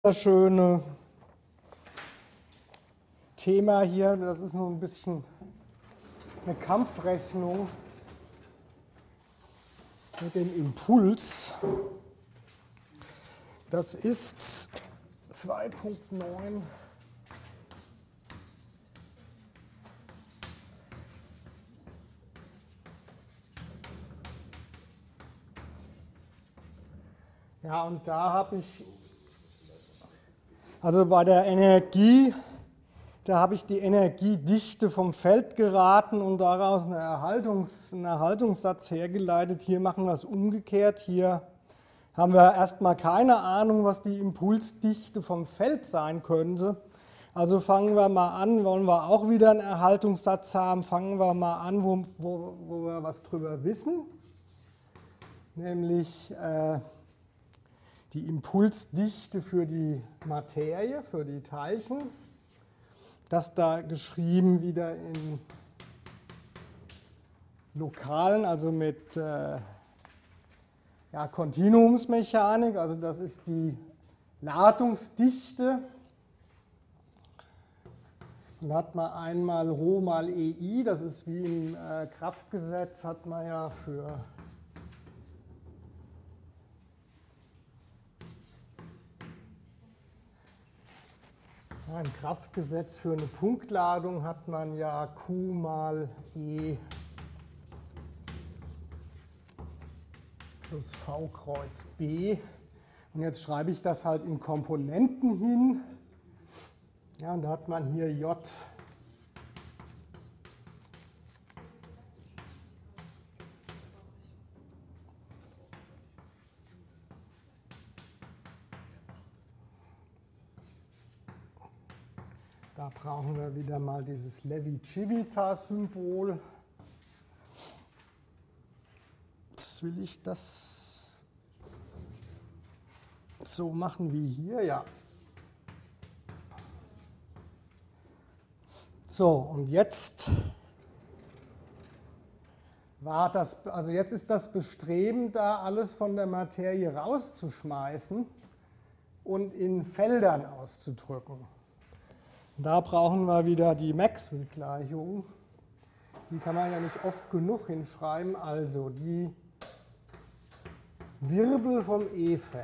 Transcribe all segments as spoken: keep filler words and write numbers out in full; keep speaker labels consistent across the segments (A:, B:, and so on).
A: schöne Thema hier, das ist nur ein bisschen eine Kampfrechnung mit dem Impuls. Das ist zwei Punkt neun. Ja, und da habe ich, also bei der Energie, da habe ich die Energiedichte vom Feld geraten und daraus einen, Erhaltungs-, einen Erhaltungssatz hergeleitet. Hier machen wir es umgekehrt. Hier haben wir erstmal keine Ahnung, was die Impulsdichte vom Feld sein könnte. Also fangen wir mal an, wollen wir auch wieder einen Erhaltungssatz haben, fangen wir mal an, wo, wo, wo wir was drüber wissen, nämlich äh, die Impulsdichte für die Materie, für die Teilchen. Das da geschrieben wieder in Lokalen, also mit äh, ja, Kontinuumsmechanik, also das ist die Ladungsdichte. Und da hat man einmal Rho mal E I, das ist wie im äh, Kraftgesetz, hat man ja für Ein Kraftgesetz für eine Punktladung hat man ja Q mal E plus V Kreuz B. Und jetzt schreibe ich das halt in Komponenten hin. Ja, und da hat man hier J Da brauchen wir wieder mal dieses Levi-Civitas-Symbol. Jetzt will ich das so machen wie hier, ja. So, und jetzt war das, also jetzt ist das Bestreben da, alles von der Materie rauszuschmeißen und in Feldern auszudrücken. Da brauchen wir wieder die Maxwell-Gleichung. Die kann man ja nicht oft genug hinschreiben. Also die Wirbel vom E-Feld.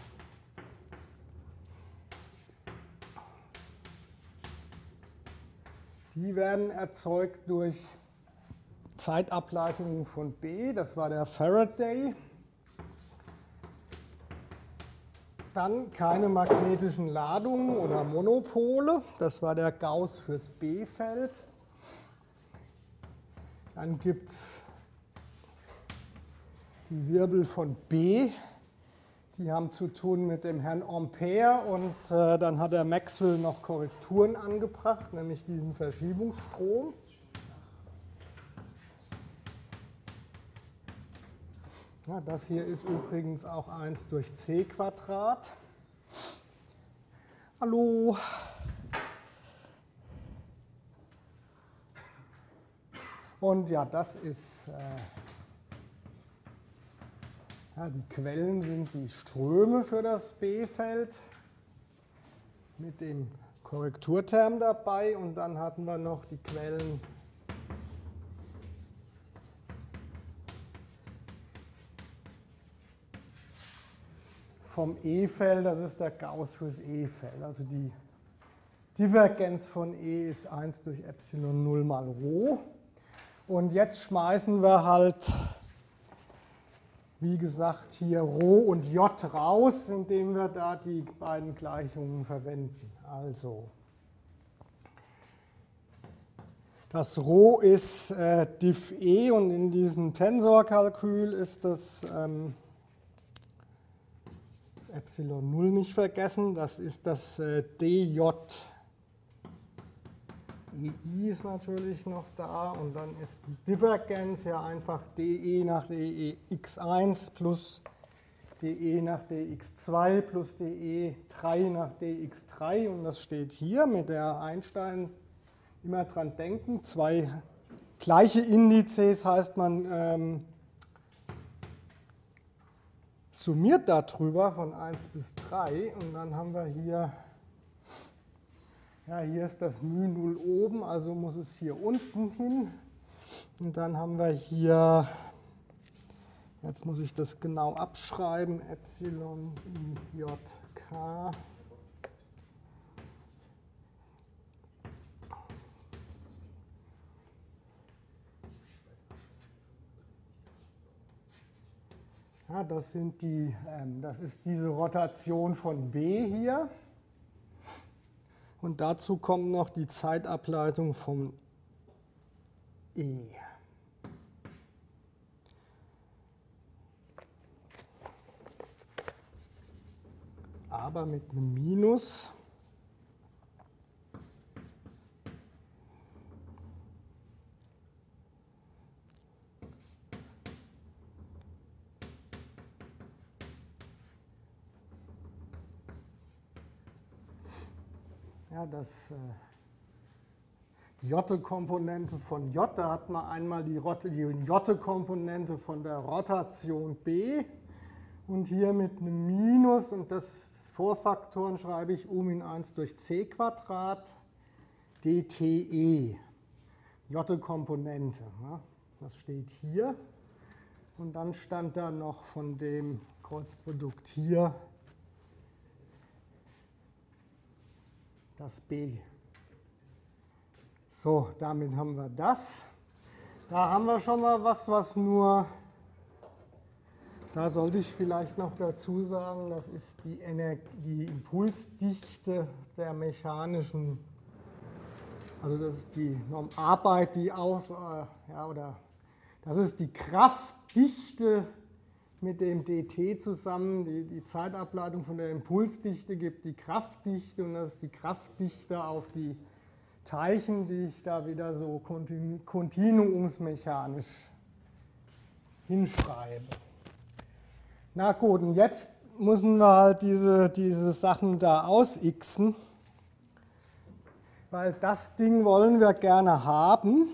A: Die werden erzeugt durch Zeitableitungen von B. Das war der Faraday. Dann keine magnetischen Ladungen oder Monopole, das war der Gauss fürs B-Feld. Dann gibt es die Wirbel von B, die haben zu tun mit dem Herrn Ampere und äh, dann hat der Maxwell noch Korrekturen angebracht, nämlich diesen Verschiebungsstrom. Ja, das hier ist übrigens auch eins durch c Quadrat. Hallo. Und ja, das ist, äh, ja, die Quellen sind die Ströme für das B-Feld mit dem Korrekturterm dabei und dann hatten wir noch die Quellen vom E-Feld, das ist der Gauss fürs E-Feld. Also die Divergenz von E ist eins durch Epsilon null mal Rho. Und jetzt schmeißen wir halt, wie gesagt, hier Rho und J raus, indem wir da die beiden Gleichungen verwenden. Also das Rho ist äh, diff E und in diesem Tensorkalkül ist das ähm, Epsilon null nicht vergessen, das ist das äh, D J. E I ist natürlich noch da und dann ist die Divergenz ja einfach D E nach D E x eins plus D E nach D x zwei plus D E drei nach D x drei und das steht hier mit der Einstein immer dran denken. Zwei gleiche Indizes heißt man ähm, summiert darüber von eins bis drei und dann haben wir hier, ja, hier ist das μ null oben, also muss es hier unten hin. Und dann haben wir hier, jetzt muss ich das genau abschreiben, Epsilon I J K. Ja, das, sind die, ähm, das ist diese Rotation von B hier. Und dazu kommt noch die Zeitableitung vom E. Aber mit einem Minus. Ja, das äh, J-Komponente von J, da hat man einmal die, die J-Komponente von der Rotation B und hier mit einem Minus und das Vorfaktoren schreibe ich um in eins durch c Quadrat dte, J-Komponente. Ja, das steht hier und dann stand da noch von dem Kreuzprodukt hier das B. So, damit haben wir das. Da haben wir schon mal was, was nur, da sollte ich vielleicht noch dazu sagen, das ist die, Energie, die Impulsdichte der mechanischen, also das ist die Arbeit, die auf, äh, ja, oder das ist die Kraftdichte mit dem dt zusammen, die, die Zeitableitung von der Impulsdichte gibt die Kraftdichte und das ist die Kraftdichte auf die Teilchen, die ich da wieder so kontinu kontinuumsmechanisch hinschreibe. Na gut, und jetzt müssen wir halt diese, diese Sachen da ausixen, weil das Ding wollen wir gerne haben.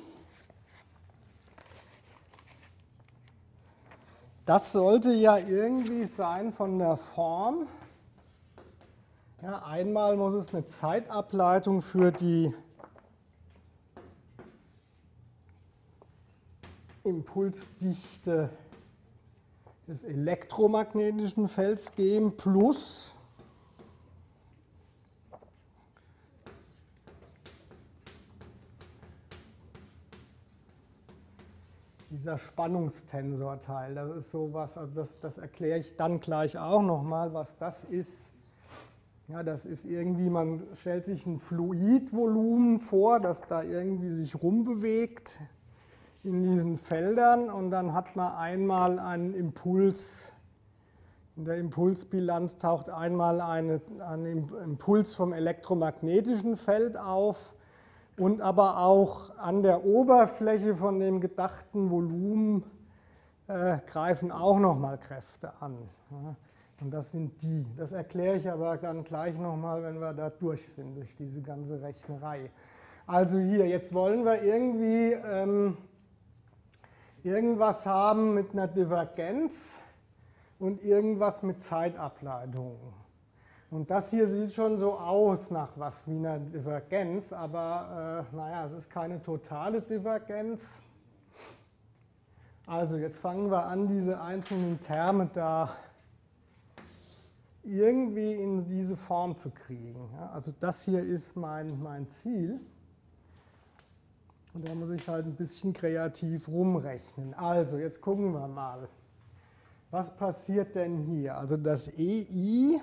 A: Das sollte ja irgendwie sein von der Form. Ja, einmal muss es eine Zeitableitung für die Impulsdichte des elektromagnetischen Felds geben, plus dieser Spannungstensorteil. Das ist sowas, also das, das erkläre ich dann gleich auch nochmal, was das ist. Ja, das ist irgendwie, man stellt sich ein Fluidvolumen vor, das da irgendwie sich rumbewegt in diesen Feldern und dann hat man einmal einen Impuls. In der Impulsbilanz taucht einmal eine, ein Impuls vom elektromagnetischen Feld auf und aber auch an der Oberfläche von dem gedachten Volumen äh, greifen auch nochmal Kräfte an. Ja. Und das sind die. Das erkläre ich aber dann gleich nochmal, wenn wir da durch sind, durch diese ganze Rechnerei. Also hier, jetzt wollen wir irgendwie ähm, irgendwas haben mit einer Divergenz und irgendwas mit Zeitableitungen. Und das hier sieht schon so aus nach was wie einer Divergenz, aber äh, naja, es ist keine totale Divergenz. Also jetzt fangen wir an, diese einzelnen Terme da irgendwie in diese Form zu kriegen. Ja, also das hier ist mein, mein Ziel. Und da muss ich halt ein bisschen kreativ rumrechnen. Also jetzt gucken wir mal. Was passiert denn hier? Also das E I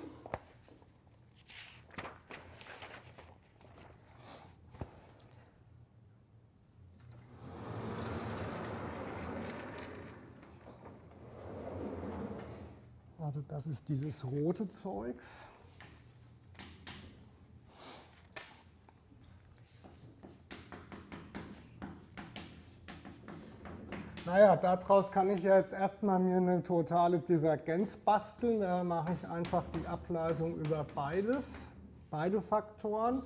A: Also das ist dieses rote Zeugs. Naja, daraus kann ich ja jetzt erstmal mir eine totale Divergenz basteln. Da mache ich einfach die Ableitung über beides, beide Faktoren.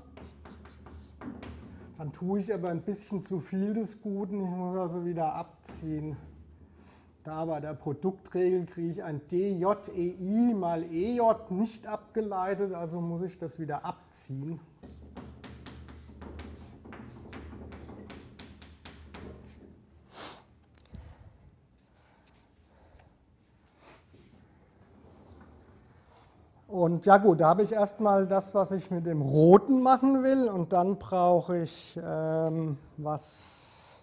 A: Dann tue ich aber ein bisschen zu viel des Guten. Ich muss also wieder abziehen da bei der Produktregel kriege ich ein D J E I mal E J nicht abgeleitet, also muss ich das wieder abziehen. Und ja gut, da habe ich erstmal das, was ich mit dem Roten machen will, und dann brauche ich ähm, was.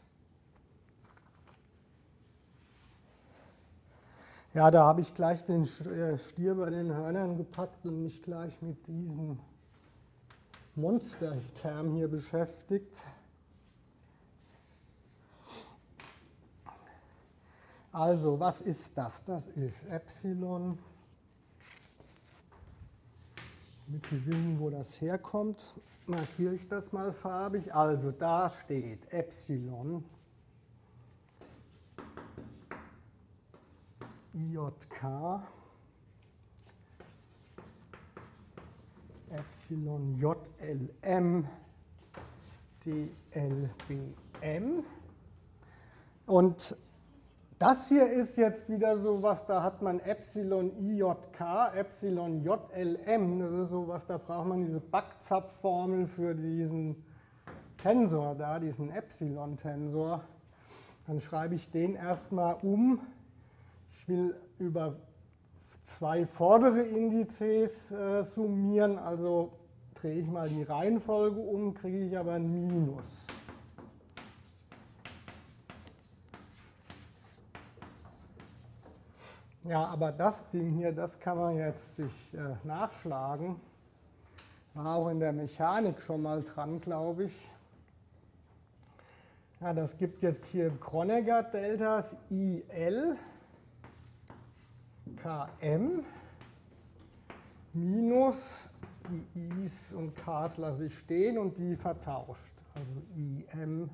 A: Ja, da habe ich gleich den Stier bei den Hörnern gepackt und mich gleich mit diesem Monsterterm hier beschäftigt. Also, was ist das? Das ist Epsilon. Damit Sie wissen, wo das herkommt, markiere ich das mal farbig. Also da steht Epsilon I J K, Epsilon J L M, D L B M. Und das hier ist jetzt wieder so was, da hat man Epsilon I J K, Epsilon J L M, das ist so was, da braucht man diese Backzapfformel für diesen Tensor da, diesen Epsilon-Tensor. Dann schreibe ich den erstmal um. Ich will über zwei vordere Indizes äh, summieren, also drehe ich mal die Reihenfolge um, kriege ich aber ein Minus. Ja, aber das Ding hier, das kann man jetzt sich äh, nachschlagen. War auch in der Mechanik schon mal dran, glaube ich. Ja, das gibt jetzt hier Kronecker-Deltas I L K M minus die I's und K's lasse ich stehen und die vertauscht. Also I M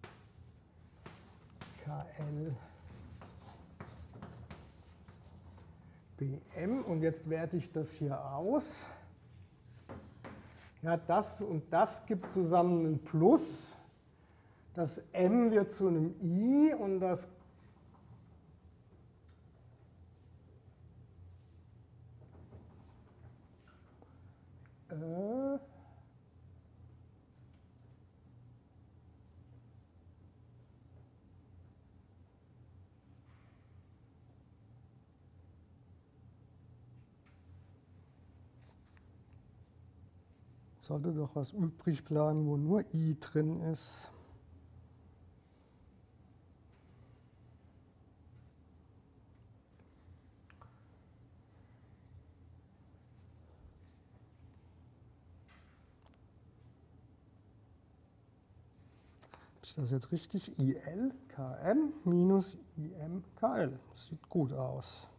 A: K L B M, und jetzt werte ich das hier aus. Ja, das und das gibt zusammen ein Plus. Das M wird zu einem I und das äh, sollte doch was übrig bleiben, wo nur I drin ist. Ist das jetzt richtig? I L K M minus I M K L. Sieht gut aus.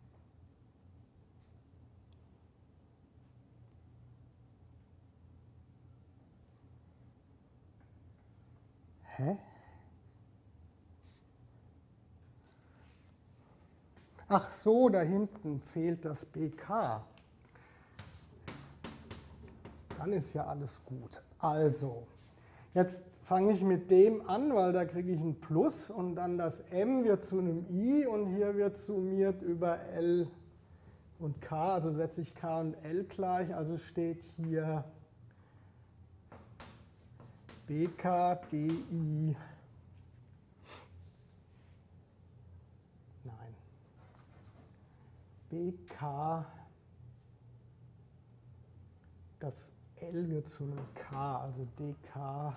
A: Hä? Ach so, da hinten fehlt das B K. Dann ist ja alles gut. Also, jetzt fange ich mit dem an, weil da kriege ich ein Plus und dann das M wird zu einem I und hier wird summiert über L und K, also setze ich K und L gleich, also steht hier B K D I, nein, B K, das L wird zu einem K, also D K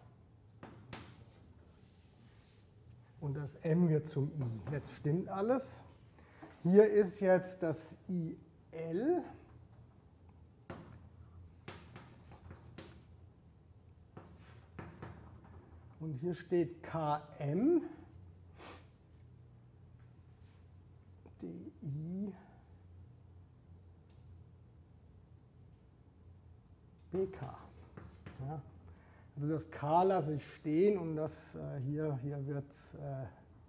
A: und das M wird zum I. Jetzt stimmt alles. Hier ist jetzt das I L. Und hier steht K M, D I, B K. Ja. Also das K lasse ich stehen und das äh, hier, hier wird es äh,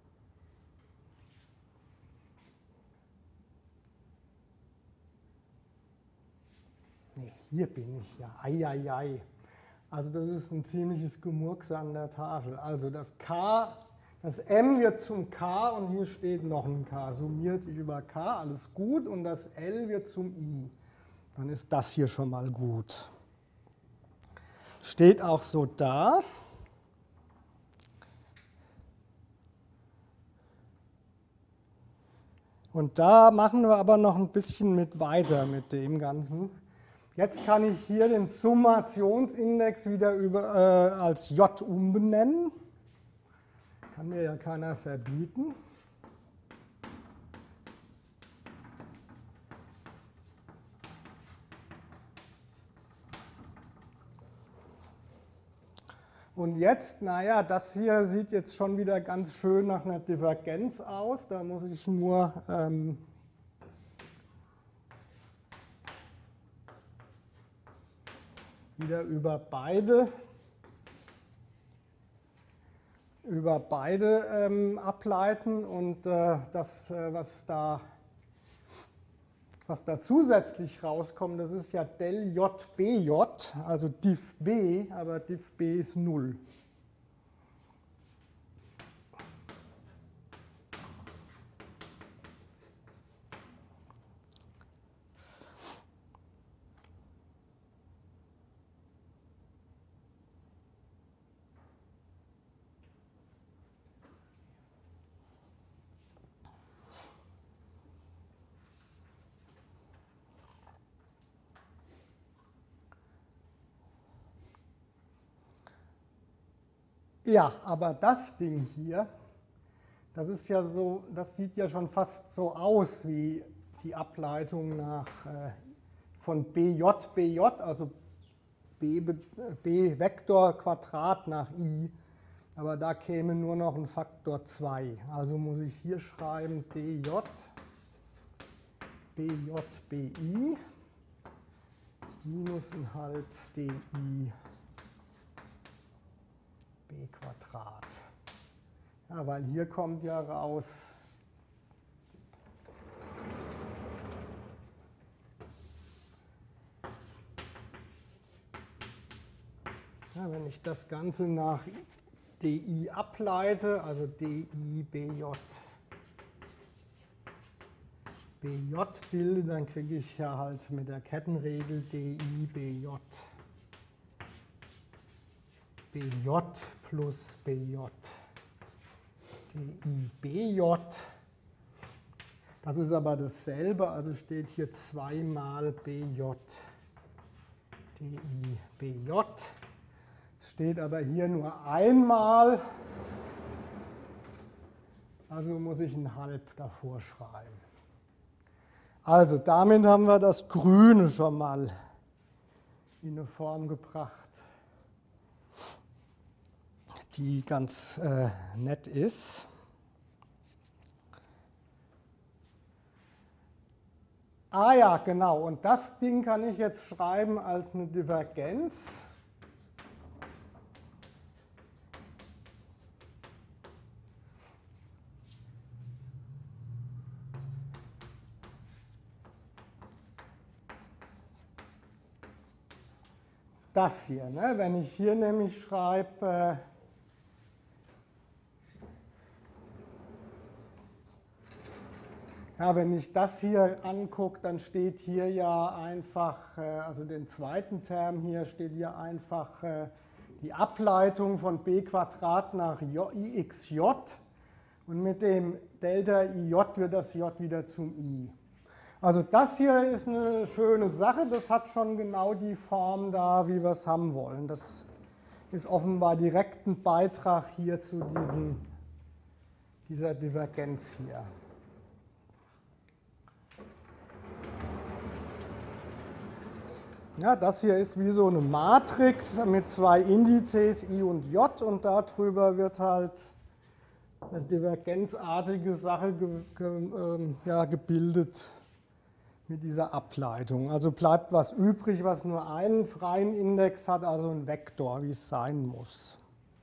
A: nee, hier bin ich ja, eieiei. Also das ist ein ziemliches Gemurks an der Tafel. Also das K, Das M wird zum K und hier steht noch ein K. Summiert über K, alles gut. Und das L wird zum I. Dann ist das hier schon mal gut. Steht auch so da. Und da machen wir aber noch ein bisschen mit weiter mit dem Ganzen. Jetzt kann ich hier den Summationsindex wieder über, äh, als J umbenennen. Kann mir ja keiner verbieten. Und jetzt, naja, das hier sieht jetzt schon wieder ganz schön nach einer Divergenz aus. Da muss ich nur ähm, wieder über beide, über beide ähm, ableiten. Und äh, das, äh, was da Was da zusätzlich rauskommt, das ist ja del J B J, also diff B, aber diff B ist null. Ja, aber das Ding hier, das ist ja so, das sieht ja schon fast so aus wie die Ableitung nach, äh, von B J B J, also B, B Vektor Quadrat nach I. Aber da käme nur noch ein Faktor zwei. Also muss ich hier schreiben D J B J B I minus ein halb D I B Quadrat. Ja, weil hier kommt ja raus, ja, wenn ich das Ganze nach dI ableite, also dI B J B J bilde, dann kriege ich ja halt mit der Kettenregel dI B J B J plus B J dI B J. Das ist aber dasselbe, also steht hier zweimal B J dI B J. Es steht aber hier nur einmal, also muss ich ein halb davor schreiben. Also damit haben wir das Grüne schon mal in eine Form gebracht, die ganz äh, nett ist. Ah ja, genau, und das Ding kann ich jetzt schreiben als eine Divergenz. Das hier, ne? Wenn ich hier nämlich schreibe, äh, ja, wenn ich das hier angucke, dann steht hier ja einfach, äh, also den zweiten Term hier steht hier einfach äh, die Ableitung von b Quadrat nach I x j und mit dem Delta I J wird das J wieder zum I. Also das hier ist eine schöne Sache, das hat schon genau die Form da, wie wir es haben wollen. Das ist offenbar direkt ein Beitrag hier zu diesem, dieser Divergenz hier. Ja, das hier ist wie so eine Matrix mit zwei Indizes I und J und darüber wird halt eine divergenzartige Sache ge, ge, ähm, ja, gebildet mit dieser Ableitung. Also bleibt was übrig, was nur einen freien Index hat, also ein Vektor, wie es sein muss.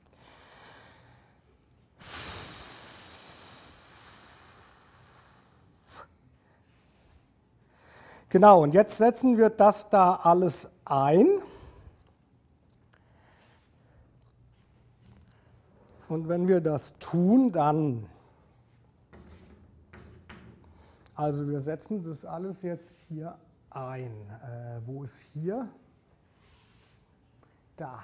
A: Genau, und jetzt setzen wir das da alles ein. Und wenn wir das tun, dann, also wir setzen das alles jetzt hier ein. Äh, wo ist hier? Da.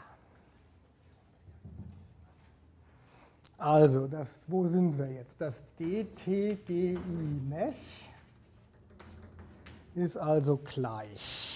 A: Also, das, wo sind wir jetzt? Das D T G I Mesh ist also gleich.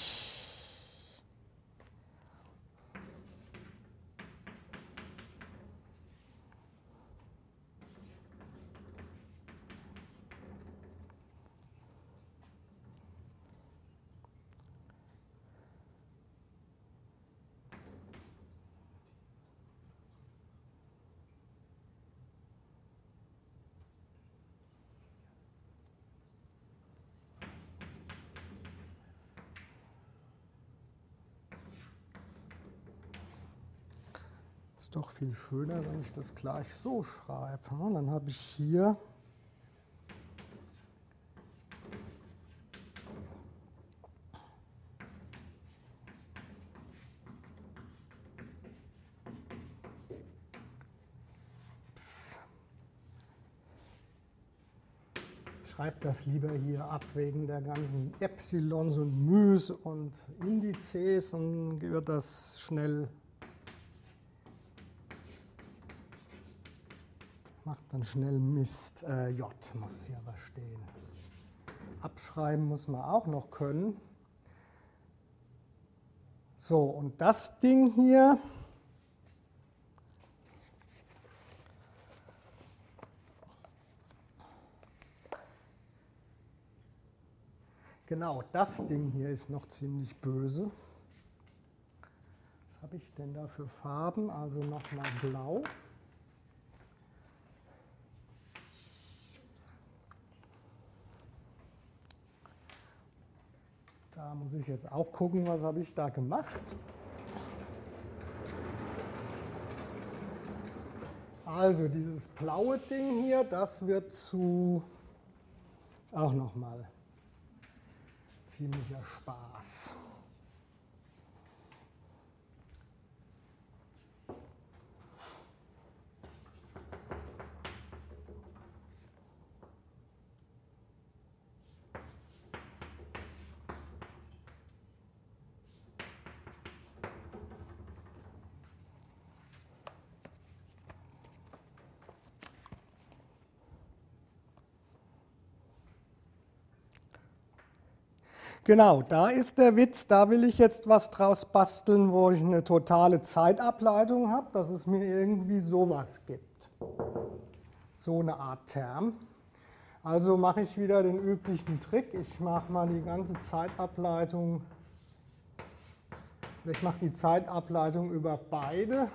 A: Ist doch viel schöner, wenn ich das gleich so schreibe. Dann habe ich hier ich schreibe das lieber hier ab wegen der ganzen Epsilons und Mys und Indizes, dann wird das schnell. Macht dann schnell Mist. Äh, J muss hier aber stehen. Abschreiben muss man auch noch können. So, und das Ding hier, genau, das Ding hier ist noch ziemlich böse. Was habe ich denn da für Farben? Also nochmal blau. Da muss ich jetzt auch gucken, was habe ich da gemacht. Also dieses blaue Ding hier, das wird zu, ist auch nochmal ziemlicher Spaß. Genau, da ist der Witz, da will ich jetzt was draus basteln, wo ich eine totale Zeitableitung habe, dass es mir irgendwie sowas gibt. So eine Art Term. Also mache ich wieder den üblichen Trick, ich mache mal die ganze Zeitableitung, ich mache die Zeitableitung über beide.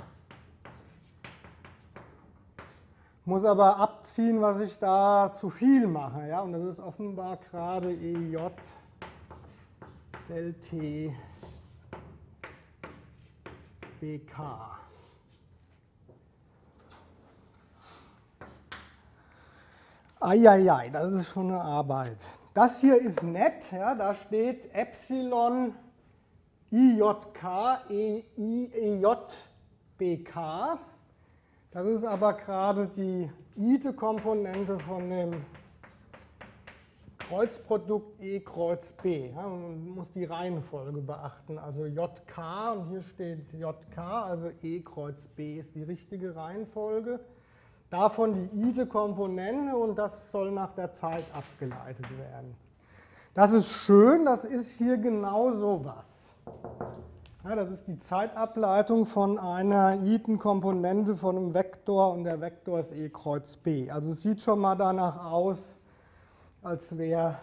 A: Muss aber abziehen, was ich da zu viel mache. Ja? Und das ist offenbar gerade E J del T B K. Eieiei, das ist schon eine Arbeit. Das hier ist nett, ja? Da steht Epsilon I J K E J B K. Das ist aber gerade die ite-Komponente von dem Kreuzprodukt E Kreuz B. Ja, man muss die Reihenfolge beachten. Also J K und hier steht J K, also E Kreuz B ist die richtige Reihenfolge. Davon die ite-Komponente und das soll nach der Zeit abgeleitet werden. Das ist schön, das ist hier genau sowas. Ja, das ist die Zeitableitung von einer iten-Komponente von einem Vektor und der Vektor ist E Kreuz B. Also es sieht schon mal danach aus, als wäre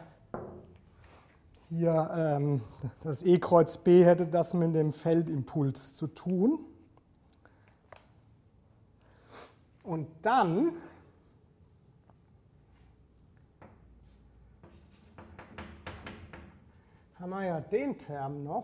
A: hier ähm, das E Kreuz B hätte das mit dem Feldimpuls zu tun. Und dann haben wir ja den Term noch.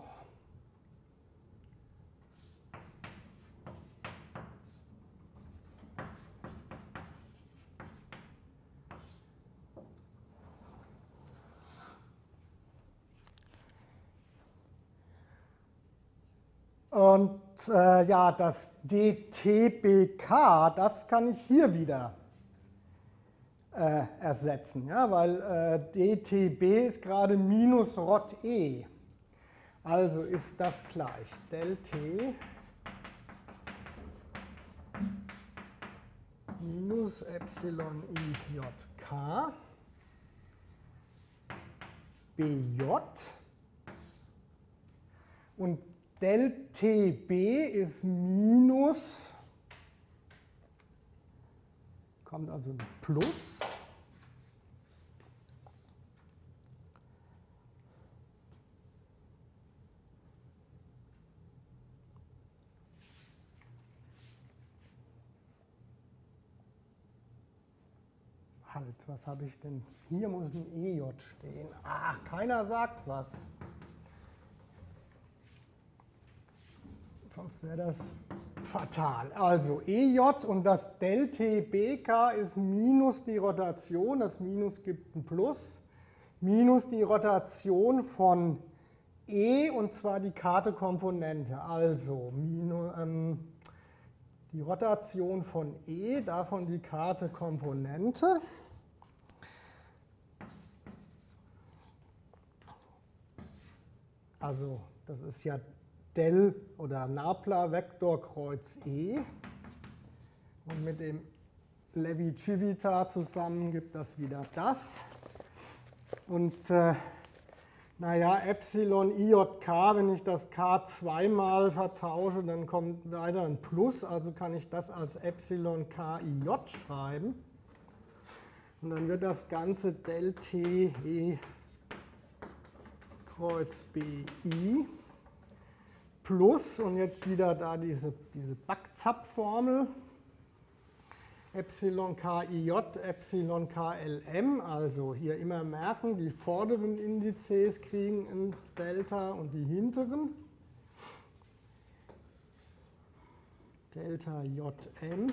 A: Und äh, ja, das d t b k, das kann ich hier wieder äh, ersetzen, ja, weil äh, d t b ist gerade minus Rot E. Also ist das gleich del T minus Epsilon I J K B J und del T B ist minus, kommt also ein Plus, halt, was habe ich denn? Hier muss ein E J stehen. Ach, keiner sagt was. Sonst wäre das fatal. Also E J und das del T B K ist minus die Rotation, das Minus gibt ein Plus, minus die Rotation von E und zwar die Karte-Komponente. Also minus, ähm, die Rotation von E, davon die Karte-Komponente. Also das ist ja del oder Nabla-Vektor Kreuz E. Und mit dem Levi-Civita zusammen gibt das wieder das. Und äh, naja, Epsilon I J K, wenn ich das K zweimal vertausche, dann kommt weiter ein Plus. Also kann ich das als Epsilon K I J schreiben. Und dann wird das Ganze del T E Kreuz B I plus, und jetzt wieder da diese, diese Backzapfformel, Epsilon K I J, Epsilon K L M, also hier immer merken, die vorderen Indizes kriegen ein Delta und die hinteren. Delta J M.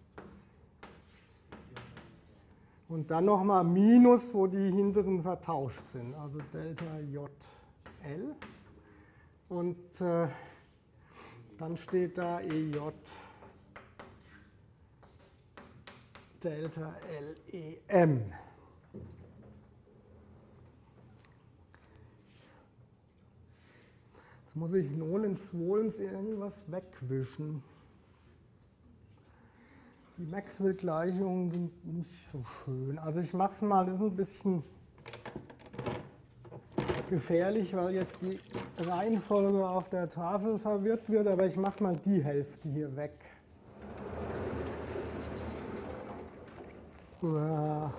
A: Und dann nochmal Minus, wo die hinteren vertauscht sind, also Delta J L. Und äh, dann steht da E J Delta L E M. Jetzt muss ich nolens wohlens irgendwas wegwischen. Die Maxwell-Gleichungen sind nicht so schön. Also ich mache es mal, das ist ein bisschen gefährlich, weil jetzt die Reihenfolge auf der Tafel verwirrt wird, aber ich mache mal die Hälfte hier weg. Uah.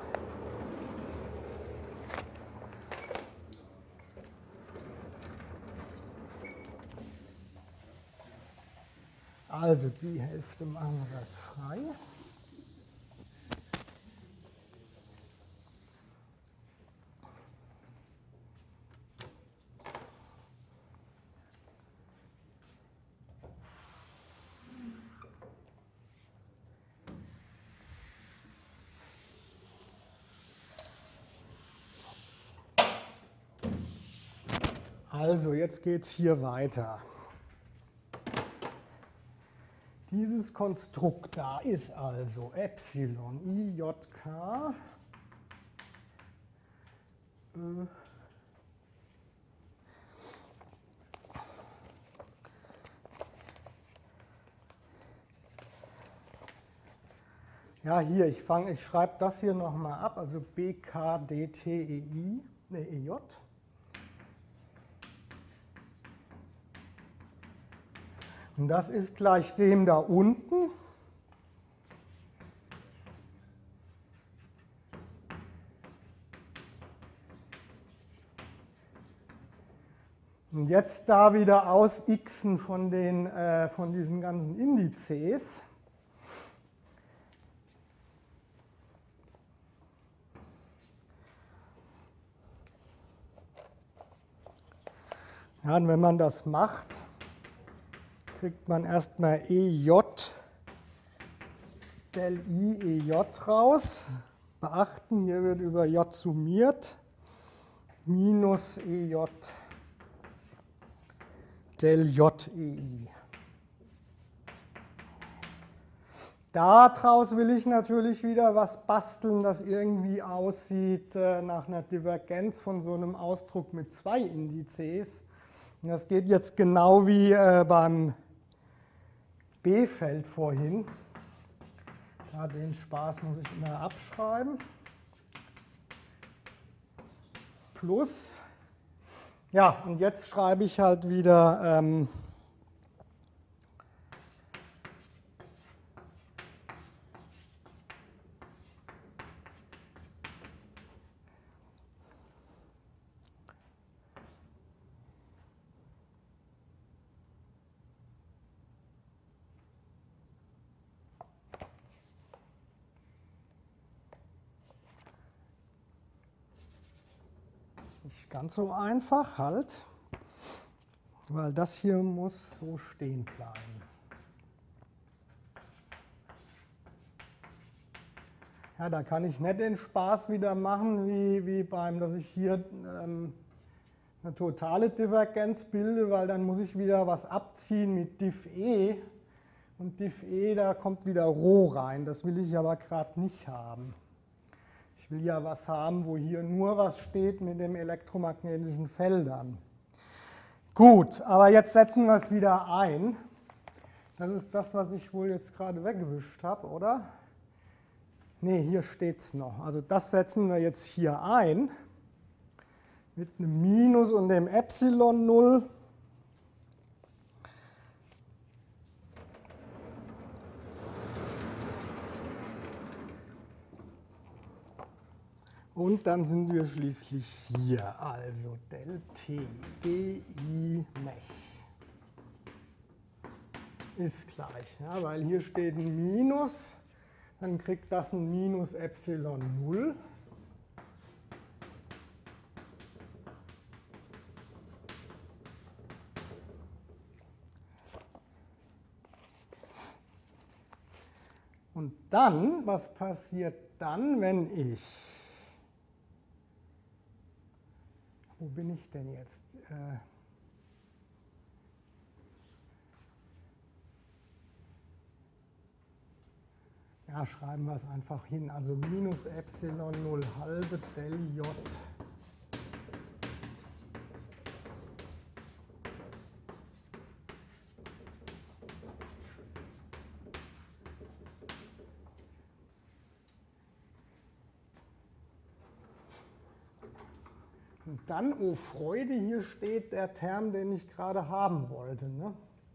A: Also die Hälfte machen wir frei. Also, jetzt geht es hier weiter. Dieses Konstrukt da ist also Epsilon I J K äh, ja, hier, ich fange, ich schreibe das hier nochmal ab, also B K D T E I, ne, E J. Und das ist gleich dem da unten. Und jetzt da wieder ausxen von, den, äh, von diesen ganzen Indizes. Ja, und wenn man das macht, kriegt man erstmal E J del I E J raus. Beachten, hier wird über J summiert. Minus E J del J E I. Daraus will ich natürlich wieder was basteln, das irgendwie aussieht äh, nach einer Divergenz von so einem Ausdruck mit zwei Indizes. Und das geht jetzt genau wie äh, beim B-Feld vorhin. Ja, den Spaß muss ich immer abschreiben. Plus, ja, und jetzt schreibe ich halt wieder ähm, nicht ganz so einfach halt, weil das hier muss so stehen bleiben. Ja, da kann ich nicht den Spaß wieder machen, wie, wie beim, dass ich hier ähm, eine totale Divergenz bilde, weil dann muss ich wieder was abziehen mit diff E. Und diff E, da kommt wieder Rho rein. Das will ich aber gerade nicht haben. Ich will ja was haben, wo hier nur was steht mit den elektromagnetischen Feldern. Gut, aber jetzt setzen wir es wieder ein. Das ist das, was ich wohl jetzt gerade weggewischt habe, oder? Ne, hier steht es noch. Also das setzen wir jetzt hier ein mit einem Minus und dem Epsilon null. Und dann sind wir schließlich hier, also del T di Mech ist gleich, ja, weil hier steht ein Minus, dann kriegt das ein Minus Epsilon null. Und dann, was passiert dann, wenn ich... Wo bin ich denn jetzt? Äh ja, schreiben wir es einfach hin. Also minus Epsilon null halbe del J. Und dann, oh Freude, hier steht der Term, den ich gerade haben wollte. Ne?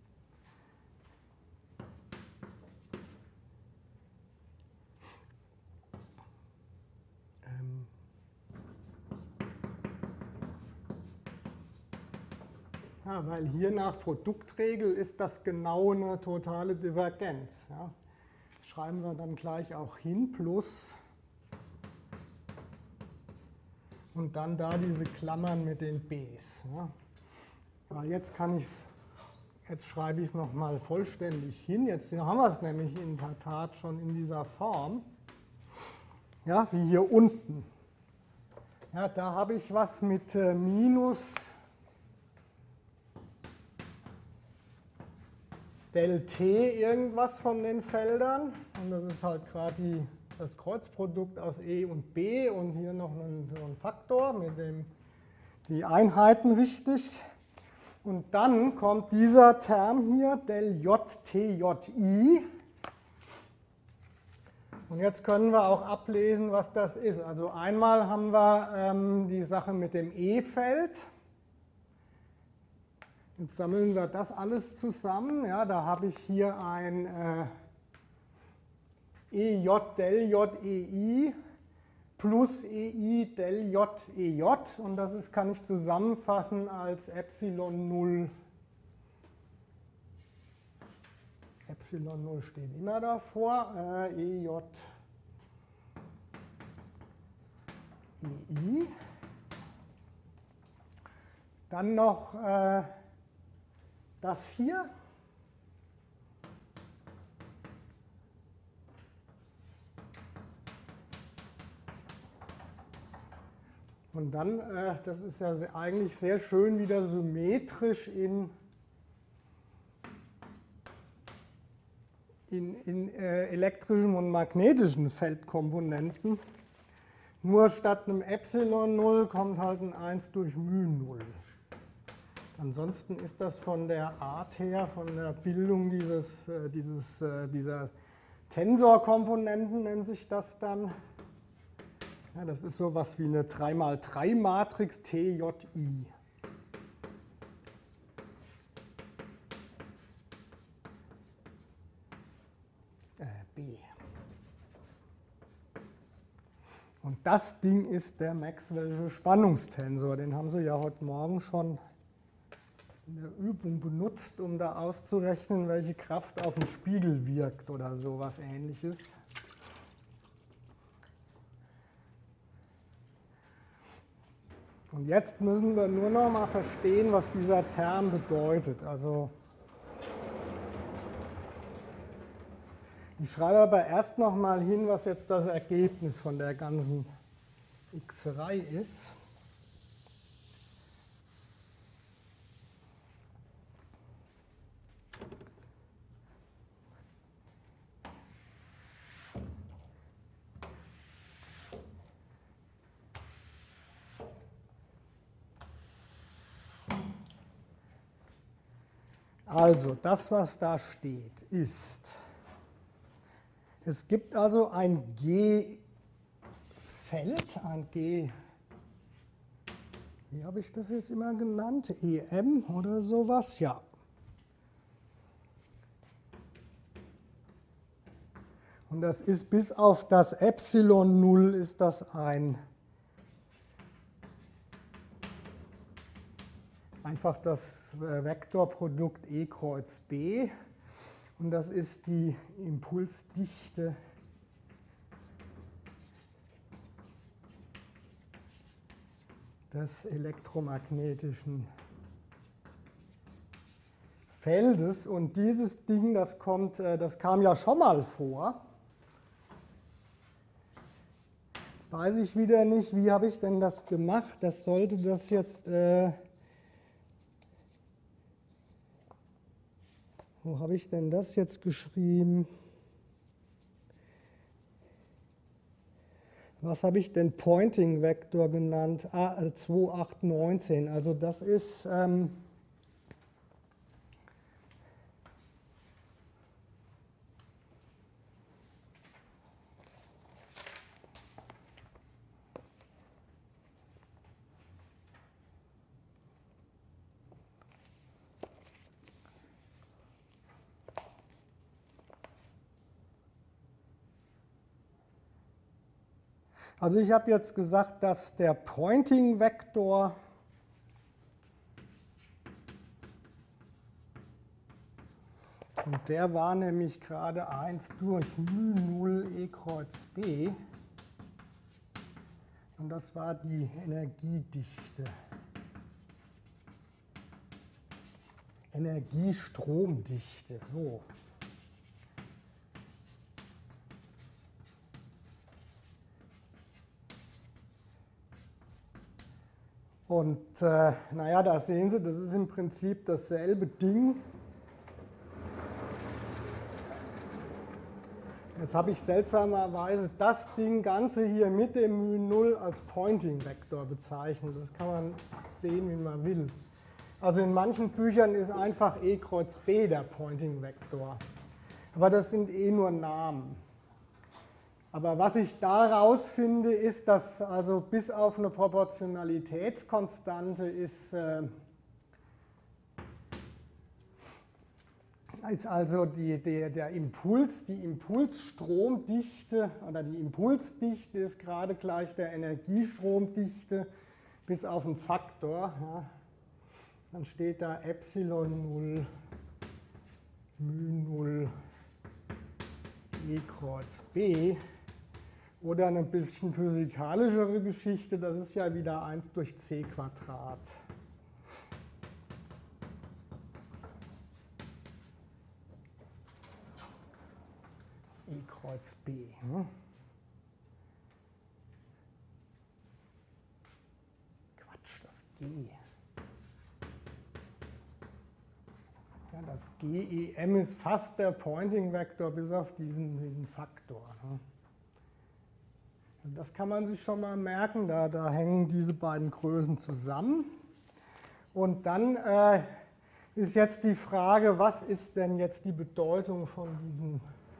A: Ähm ja, weil hier nach Produktregel ist das genau eine totale Divergenz. Ja? Schreiben wir dann gleich auch hin, plus... Und dann da diese Klammern mit den B's. Ja. Ja, jetzt kann ich's, jetzt schreibe ich es nochmal vollständig hin. Jetzt haben wir es nämlich in der Tat schon in dieser Form. Ja, wie hier unten. Ja, da habe ich was mit äh, minus del T irgendwas von den Feldern. Und das ist halt gerade die... das Kreuzprodukt aus E und B und hier noch einen, so einen Faktor mit dem die Einheiten richtig. Und dann kommt dieser Term hier, del J T J I. Und jetzt können wir auch ablesen, was das ist. Also einmal haben wir ähm, die Sache mit dem E-Feld. Jetzt sammeln wir das alles zusammen. Ja, da habe ich hier ein... Äh, E J del J E I plus E I del J E J und das ist, kann ich zusammenfassen als Epsilon null. Epsilon null steht immer davor, äh, E J E I. Dann noch äh, das hier. Und dann, äh, das ist ja eigentlich sehr schön wieder symmetrisch in in, in äh, elektrischen und magnetischen Feldkomponenten. Nur statt einem Epsilon null kommt halt ein eins durch μ null. Ansonsten ist das von der Art her, von der Bildung dieses, äh, dieses, äh, dieser Tensorkomponenten nennt sich das dann. Ja, das ist so was wie eine drei mal drei Matrix T J I. Äh, B. Und das Ding ist der Maxwell'sche Spannungstensor. Den haben Sie ja heute Morgen schon in der Übung benutzt, um da auszurechnen, welche Kraft auf den Spiegel wirkt oder so was Ähnliches. Und jetzt müssen wir nur noch mal verstehen, was dieser Term bedeutet. Also ich schreibe aber erst noch mal hin, was jetzt das Ergebnis von der ganzen Xerei ist. Also, das, was da steht, ist, es gibt also ein G-Feld, ein G, wie habe ich das jetzt immer genannt, E M oder sowas, ja. Und das ist bis auf das Epsilon null ist das ein einfach das Vektorprodukt E Kreuz B und das ist die Impulsdichte des elektromagnetischen Feldes. Und dieses Ding, das kommt, das kam ja schon mal vor. Jetzt weiß ich wieder nicht, wie habe ich denn das gemacht? Das sollte das jetzt äh, wo habe ich denn das jetzt geschrieben? Was habe ich denn Pointing-Vektor genannt? Ah, zwei acht neunzehn. Also das ist ähm, Also ich habe jetzt gesagt, dass der Pointing-Vektor und der war nämlich gerade eins durch μ null E Kreuz B und das war die Energiedichte. Energiestromdichte, so. Und äh, naja, da sehen Sie, das ist im Prinzip dasselbe Ding. Jetzt habe ich seltsamerweise das Ding Ganze hier mit dem μ null als Pointing-Vektor bezeichnet. Das kann man sehen, wie man will. Also in manchen Büchern ist einfach E Kreuz B der Pointing-Vektor. Aber das sind eh nur Namen. Aber was ich daraus finde, ist, dass also bis auf eine Proportionalitätskonstante ist, äh, ist also die, der, der Impuls, die Impulsstromdichte oder die Impulsdichte ist gerade gleich der Energiestromdichte bis auf einen Faktor. Ja. Dann steht da Epsilon null, μ null, E Kreuz B. Oder eine bisschen physikalischere Geschichte, das ist ja wieder eins durch c Quadrat. E Kreuz B. Quatsch, das G. Ja, Das G E M ist fast der Pointing-Vektor bis auf diesen, diesen Faktor. Ne? Also das kann man sich schon mal merken, da, da hängen diese beiden Größen zusammen. Und dann äh, ist jetzt die Frage, was ist denn jetzt die Bedeutung von diesem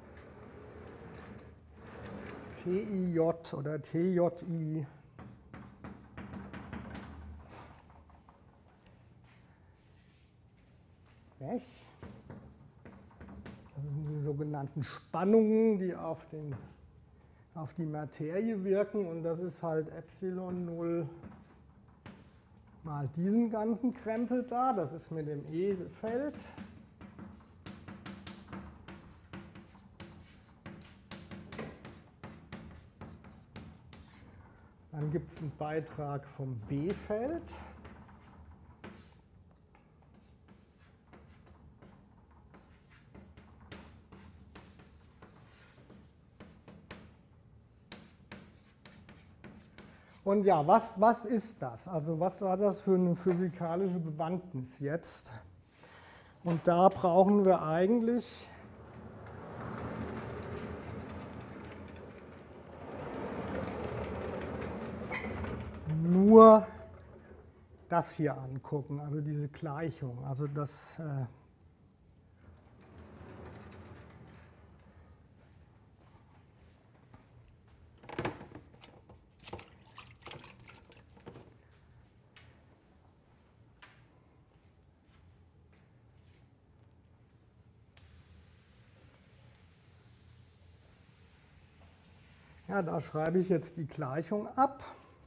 A: T I J oder T J I? Das sind die sogenannten Spannungen, die auf, den, auf die Materie wirken. Und das ist halt Epsilon null mal diesen ganzen Krempel da. Das ist mit dem E-Feld. Dann gibt es einen Beitrag vom B-Feld. Und ja, was, was ist das? Also was war das für eine physikalische Bewandtnis jetzt? Und da brauchen wir eigentlich nur das hier angucken, also diese Gleichung. Also das äh, ja, da schreibe ich jetzt die Gleichung ab.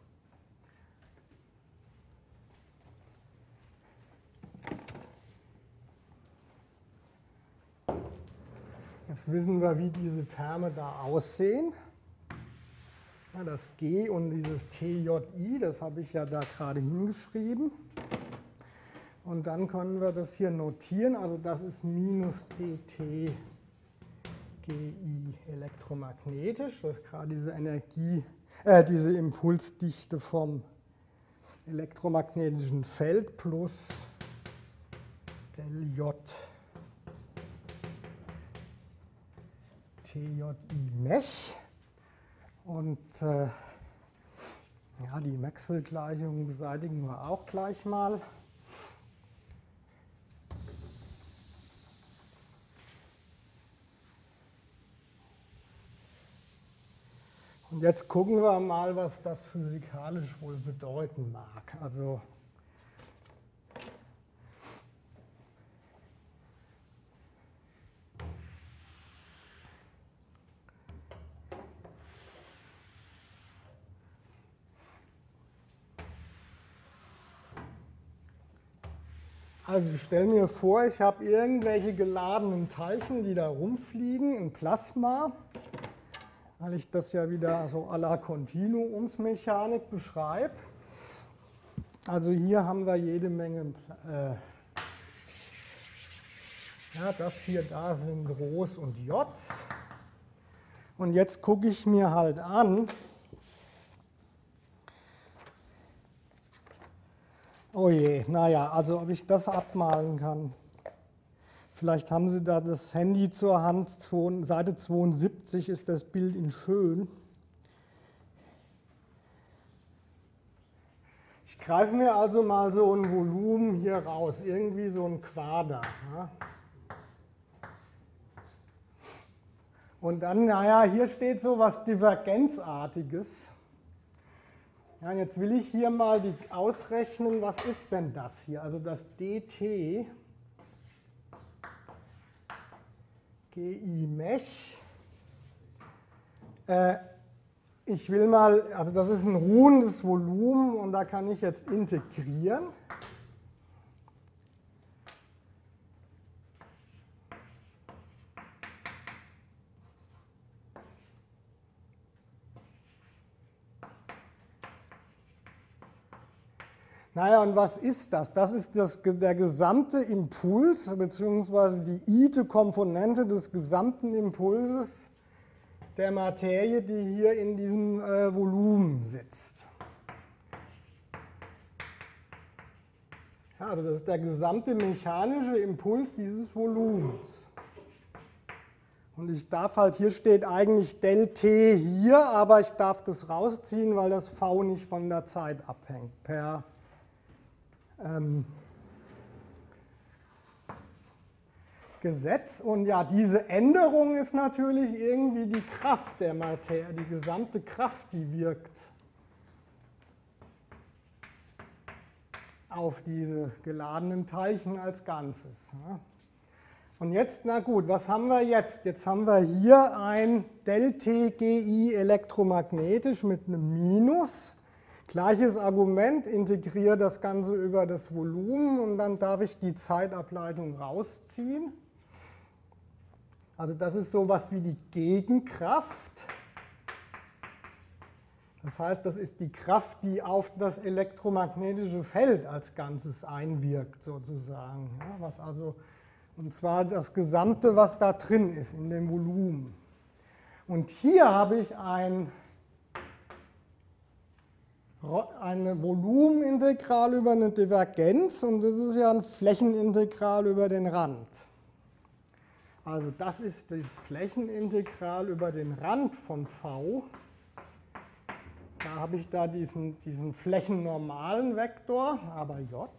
A: Jetzt wissen wir, wie diese Terme da aussehen. Ja, das G und dieses T J I, das habe ich ja da gerade hingeschrieben. Und dann können wir das hier notieren, also das ist minus dt G I elektromagnetisch, das ist gerade diese Energie, äh, diese Impulsdichte vom elektromagnetischen Feld plus del J T J I Mech. Und äh, ja, die Maxwell-Gleichung beseitigen wir auch gleich mal. Und jetzt gucken wir mal, was das physikalisch wohl bedeuten mag. Also Also ich stelle mir vor, ich habe irgendwelche geladenen Teilchen, die da rumfliegen, ein Plasma, weil ich das ja wieder so à la Kontinuumsmechanik beschreibe. Also hier haben wir jede Menge, äh, ja, das hier da sind Rhos und Js. Und jetzt gucke ich mir halt an, oh je, naja, also ob ich das abmalen kann. Vielleicht haben Sie da das Handy zur Hand, Seite zweiundsiebzig ist das Bild in schön. Ich greife mir also mal so ein Volumen hier raus, irgendwie so ein Quader. Ja. Und dann, naja, hier steht so was Divergenzartiges. Ja, und jetzt will ich hier mal die ausrechnen, was ist denn das hier? Also das dt G I Mech. Äh, ich will mal, also das ist ein ruhendes Volumen und da kann ich jetzt integrieren. Naja, und was ist das? Das ist das, der gesamte Impuls, beziehungsweise die ite Komponente des gesamten Impulses der Materie, die hier in diesem äh, Volumen sitzt. Ja, also das ist der gesamte mechanische Impuls dieses Volumens. Und ich darf halt, hier steht eigentlich del T hier, aber ich darf das rausziehen, weil das V nicht von der Zeit abhängt. Per ähm, Gesetz. Und ja, diese Änderung ist natürlich irgendwie die Kraft der Materie, die gesamte Kraft, die wirkt auf diese geladenen Teilchen als Ganzes. Und jetzt, na gut, was haben wir jetzt? Jetzt haben wir hier ein del T G I elektromagnetisch mit einem Minus. Gleiches Argument, integriere das Ganze über das Volumen und dann darf ich die Zeitableitung rausziehen. Also das ist sowas wie die Gegenkraft. Das heißt, das ist die Kraft, die auf das elektromagnetische Feld als Ganzes einwirkt, sozusagen. Ja, was also, und zwar das Gesamte, was da drin ist, in dem Volumen. Und hier habe ich ein, eine Volumenintegral über eine Divergenz und das ist ja ein Flächenintegral über den Rand. Also das ist das Flächenintegral über den Rand von V. Da habe ich da diesen, diesen flächennormalen Vektor, aber J.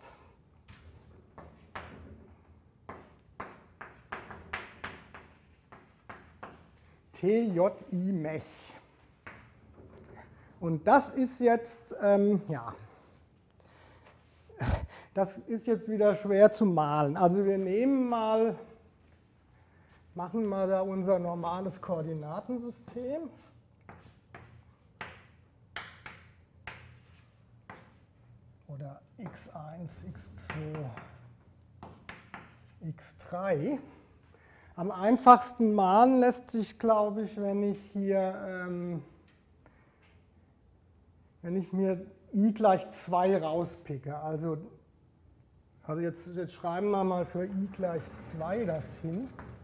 A: T J I Mech. Und das ist jetzt, ähm, ja, das ist jetzt wieder schwer zu malen. Also wir nehmen mal, machen mal da unser normales Koordinatensystem. Oder x eins, x zwei, x drei. Am einfachsten malen lässt sich, glaube ich, wenn ich hier, ähm, wenn ich mir i gleich zwei rauspicke. Also, also jetzt, jetzt schreiben wir mal für i gleich zwei das hin.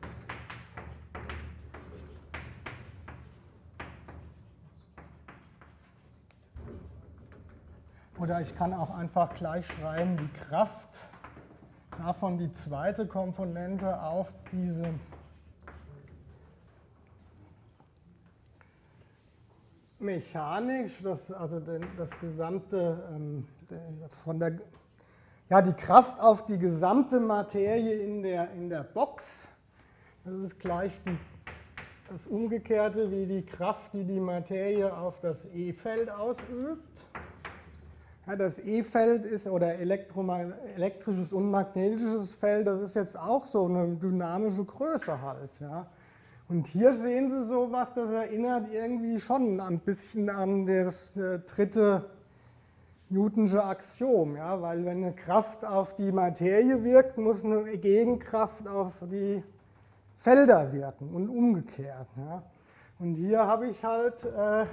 A: Oder ich kann auch einfach gleich schreiben, die Kraft, davon die zweite Komponente auf diese mechanisch, das, also das gesamte, ähm, von der, ja, die Kraft auf die gesamte Materie in der, in der Box. Das ist gleich die, das Umgekehrte wie die Kraft, die die Materie auf das E-Feld ausübt. Ja, das E-Feld ist, oder elektrisches und magnetisches Feld, das ist jetzt auch so eine dynamische Größe halt. Ja. Und hier sehen Sie sowas, das erinnert irgendwie schon ein bisschen an das äh, dritte Newtonsche Axiom. Ja, weil wenn eine Kraft auf die Materie wirkt, muss eine Gegenkraft auf die Felder wirken und umgekehrt. Ja. Und hier habe ich halt äh,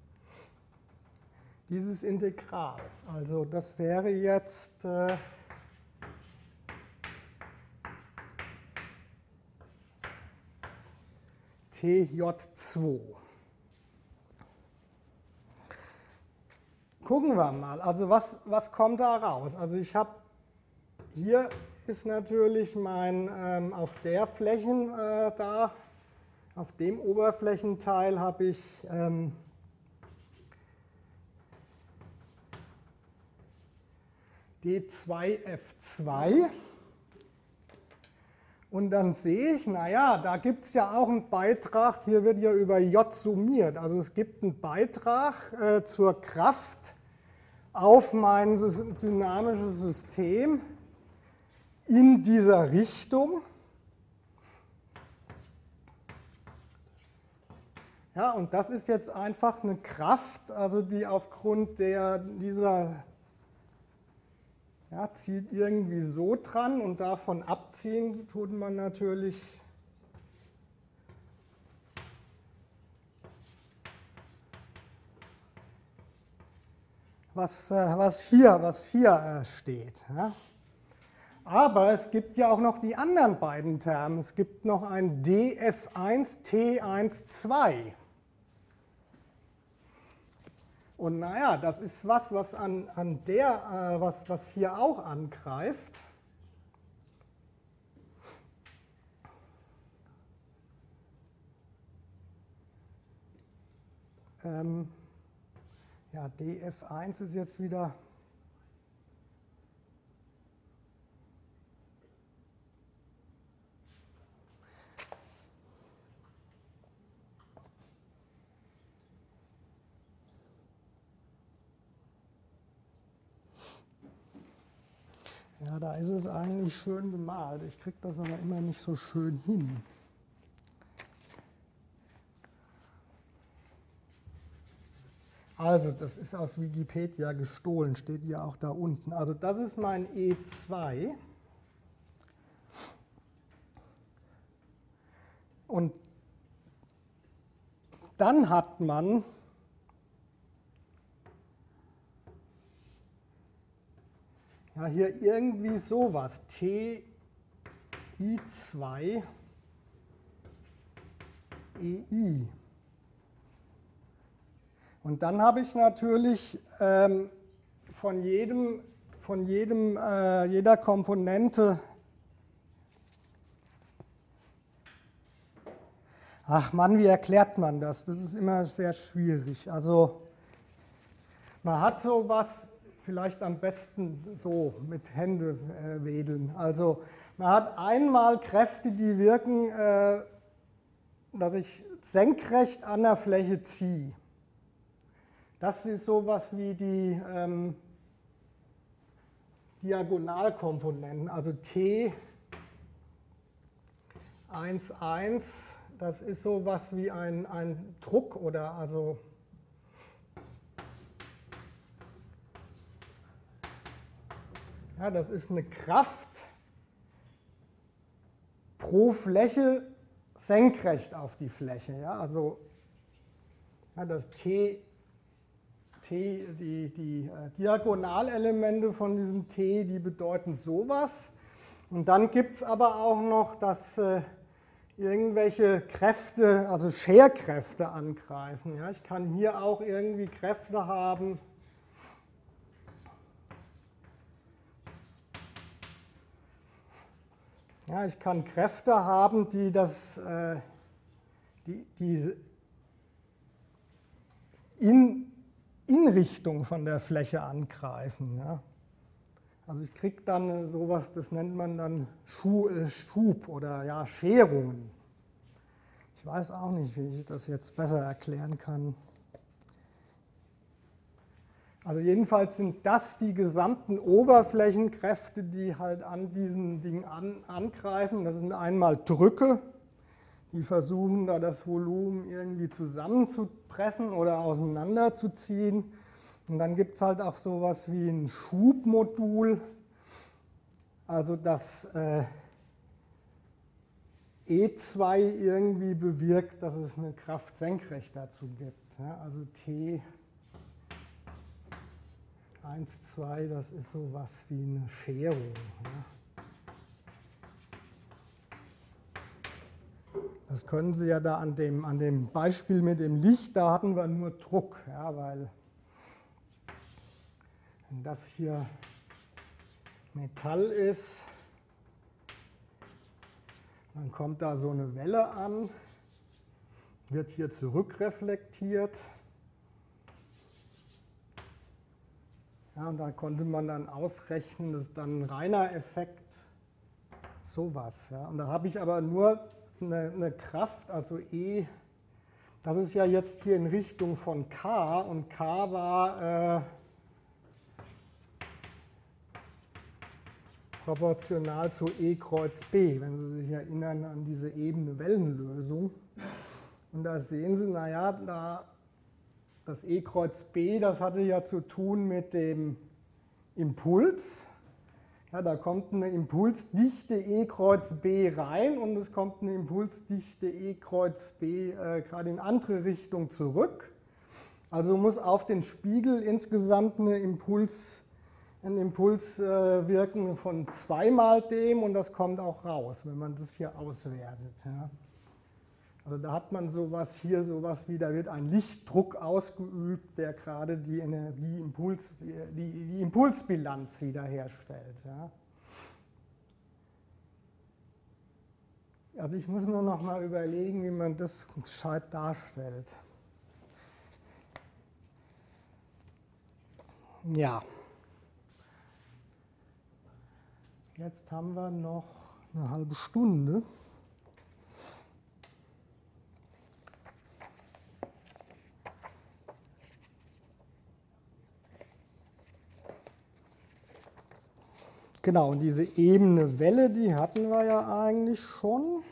A: dieses Integral. Also das wäre jetzt äh, T J zwei. Gucken wir mal, also was, was kommt da raus? Also ich habe, hier ist natürlich mein, ähm, auf der Flächen äh, da, auf dem Oberflächenteil habe ich ähm, D zwei F zwei und dann sehe ich, naja, da gibt es ja auch einen Beitrag, hier wird ja über J summiert, also es gibt einen Beitrag äh, zur Kraft auf mein dynamisches System in dieser Richtung. Ja, und das ist jetzt einfach eine Kraft, also die aufgrund der, dieser Ja, zieht irgendwie so dran und davon abziehen tut man natürlich was, was hier, was hier steht. Ja. Aber es gibt ja auch noch die anderen beiden Terme. Es gibt noch ein D F eins T eins zwei. Und naja, das ist was, was, an, an der, äh, was, was hier auch angreift. Ähm, ja, D F eins ist jetzt wieder... Ja, da ist es eigentlich schön bemalt. Ich kriege das aber immer nicht so schön hin. Also, das ist aus Wikipedia gestohlen, steht ja auch da unten. Also, das ist mein E zwei. Und dann hat man ja hier irgendwie sowas, T I zwei E I. Und dann habe ich natürlich ähm, von jedem, von jedem, äh, jeder Komponente, ach Mann, wie erklärt man das? Das ist immer sehr schwierig. Also man hat sowas vielleicht am besten so mit Hände äh, wedeln. Also man hat einmal Kräfte, die wirken, äh, dass ich senkrecht an der Fläche ziehe. Das ist sowas wie die ähm, Diagonalkomponenten, also T eins eins, das ist sowas wie ein, ein Druck oder also ja, das ist eine Kraft pro Fläche senkrecht auf die Fläche. Ja, also ja, das T T, die, die äh, Diagonalelemente von diesem T, die bedeuten sowas. Und dann gibt es aber auch noch, dass äh, irgendwelche Kräfte, also Scherkräfte angreifen. Ja, ich kann hier auch irgendwie Kräfte haben. Ja, ich kann Kräfte haben, die das, äh, die, die in Inrichtung von der Fläche angreifen. Ja. Also ich kriege dann sowas, das nennt man dann Schub oder ja, Scherungen. Ich weiß auch nicht, wie ich das jetzt besser erklären kann. Also jedenfalls sind das die gesamten Oberflächenkräfte, die halt an diesen Ding an, angreifen. Das sind einmal Drücke, die versuchen da das Volumen irgendwie zusammenzupressen oder auseinanderzuziehen. Und dann gibt es halt auch sowas wie ein Schubmodul, also das äh, E zwei irgendwie bewirkt, dass es eine Kraft senkrecht dazu gibt. Ja, also T eins, zwei, das ist sowas wie eine Scherung. Ja. Das können Sie ja da an dem, an dem Beispiel mit dem Licht, da hatten wir nur Druck, ja, weil wenn das hier Metall ist, dann kommt da so eine Welle an, wird hier zurückreflektiert. Ja, und da konnte man dann ausrechnen, das ist dann ein reiner Effekt, sowas. Ja. Und da habe ich aber nur Eine, eine Kraft, also E, das ist ja jetzt hier in Richtung von K und K war äh, proportional zu E Kreuz B, wenn Sie sich erinnern an diese ebene Wellenlösung. Und da sehen Sie, naja, da, das E Kreuz B, das hatte ja zu tun mit dem Impuls. Ja, da kommt eine Impulsdichte E Kreuz B rein und es kommt eine Impulsdichte E Kreuz B äh, gerade in andere Richtung zurück. Also muss auf den Spiegel insgesamt eine Impuls, ein Impuls äh, wirken von zweimal dem und das kommt auch raus, wenn man das hier auswertet. Ja. Also da hat man sowas hier, sowas wie, da wird ein Lichtdruck ausgeübt, der gerade die Energieimpuls, die, die Impulsbilanz wiederherstellt. Ja. Also ich muss nur noch mal überlegen, wie man das gescheit darstellt. Ja. Jetzt haben wir noch eine halbe Stunde. Genau, und diese ebene Welle, die hatten wir ja eigentlich schon.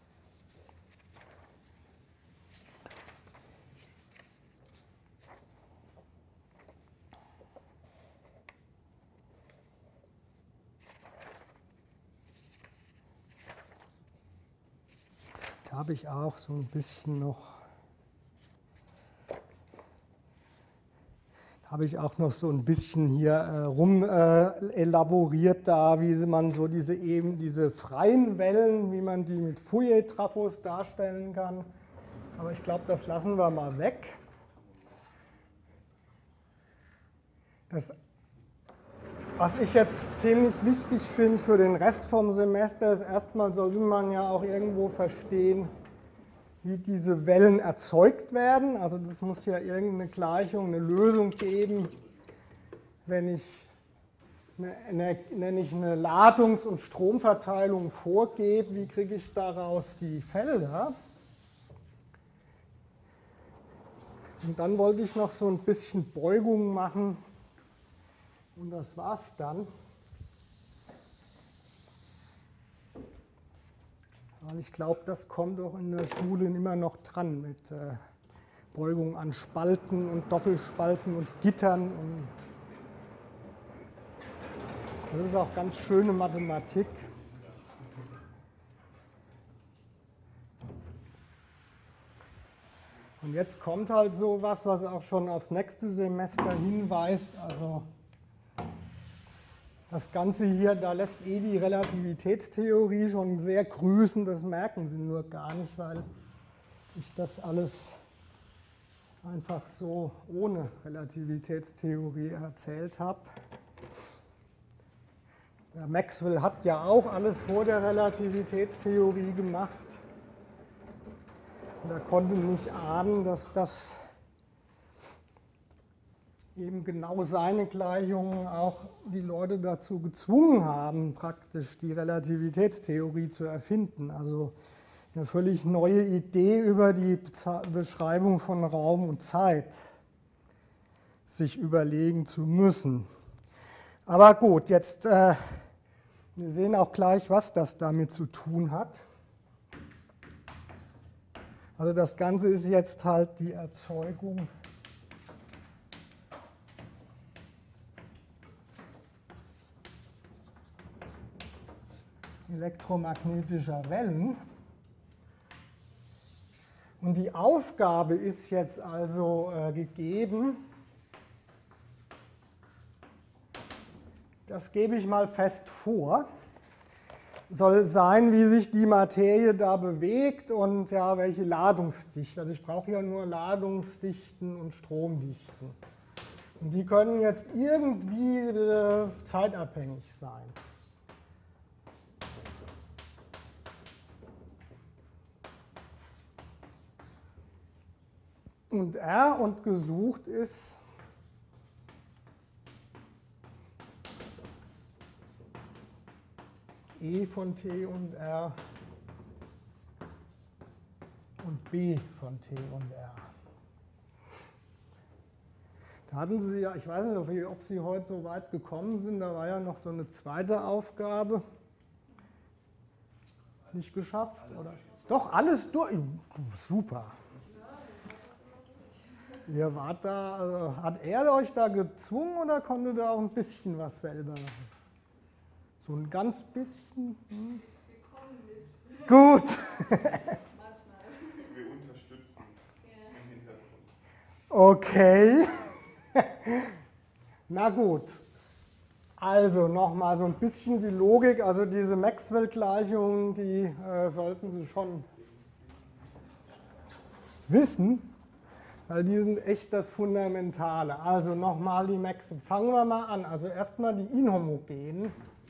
A: Da habe ich auch so ein bisschen noch, da habe ich auch noch so ein bisschen hier äh, rum äh, elaboriert, da wie man so diese eben diese freien Wellen, wie man die mit Fourier-Trafos darstellen kann. Aber ich glaube, das lassen wir mal weg. Das, was ich jetzt ziemlich wichtig finde für den Rest vom Semester, ist erstmal sollte man ja auch irgendwo verstehen, wie diese Wellen erzeugt werden. Also das muss ja irgendeine Gleichung, eine Lösung geben, wenn ich eine, eine, nenne ich eine Ladungs- und Stromverteilung vorgebe, wie kriege ich daraus die Felder? Und dann wollte ich noch so ein bisschen Beugung machen und das war's dann. Weil ich glaube, das kommt auch in der Schule immer noch dran mit äh, Beugung an Spalten und Doppelspalten und Gittern. Und das ist auch ganz schöne Mathematik. Und jetzt kommt halt so was, was auch schon aufs nächste Semester hinweist. Also das Ganze hier, da lässt eh die Relativitätstheorie schon sehr grüßen, das merken Sie nur gar nicht, weil ich das alles einfach so ohne Relativitätstheorie erzählt habe. Der Maxwell hat ja auch alles vor der Relativitätstheorie gemacht. Und er konnte nicht ahnen, dass das eben genau seine Gleichungen auch die Leute dazu gezwungen haben, praktisch die Relativitätstheorie zu erfinden. Also eine völlig neue Idee über die Beschreibung von Raum und Zeit sich überlegen zu müssen. Aber gut, jetzt äh, wir sehen auch gleich, was das damit zu tun hat. Also das Ganze ist jetzt halt die Erzeugung elektromagnetischer Wellen. Und die Aufgabe ist jetzt also äh, gegeben, das gebe ich mal fest vor, soll sein, wie sich die Materie da bewegt und ja, welche Ladungsdichte. Also ich brauche ja nur Ladungsdichten und Stromdichten. Und die können jetzt irgendwie äh, zeitabhängig sein. Und R und gesucht ist E von T und R und B von T und R. Da hatten Sie ja, ich weiß nicht, ob Sie heute so weit gekommen sind, da war ja noch so eine zweite Aufgabe. Nicht geschafft? Oder? Doch, alles durch. Super. Ihr wart da, also hat er euch da gezwungen oder konntet ihr auch ein bisschen was selber machen? So ein ganz bisschen? Hm? Wir kommen mit. Gut. Manchmal. Wir unterstützen im Hintergrund. Okay. Na gut. Also nochmal so ein bisschen die Logik, also diese Maxwell-Gleichungen, die äh, sollten Sie schon wissen, weil die sind echt das Fundamentale. Also nochmal die Maxe, fangen wir mal an. Also erstmal die inhomogenen.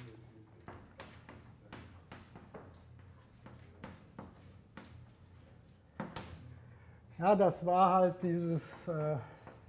A: Ja, das war halt dieses, äh,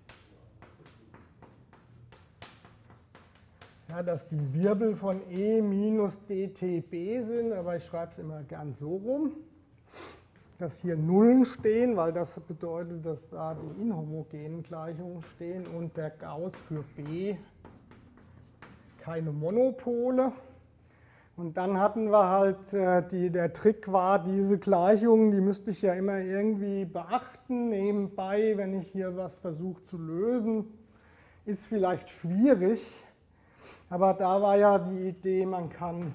A: ja, dass die Wirbel von E minus dTb sind, aber ich schreibe es immer gern so rum, dass hier Nullen stehen, weil das bedeutet, dass da die inhomogenen Gleichungen stehen und der Gauss für B keine Monopole. Und dann hatten wir halt, äh, die, der Trick war, diese Gleichungen, die müsste ich ja immer irgendwie beachten, nebenbei, wenn ich hier was versuche zu lösen, ist vielleicht schwierig, aber da war ja die Idee, man kann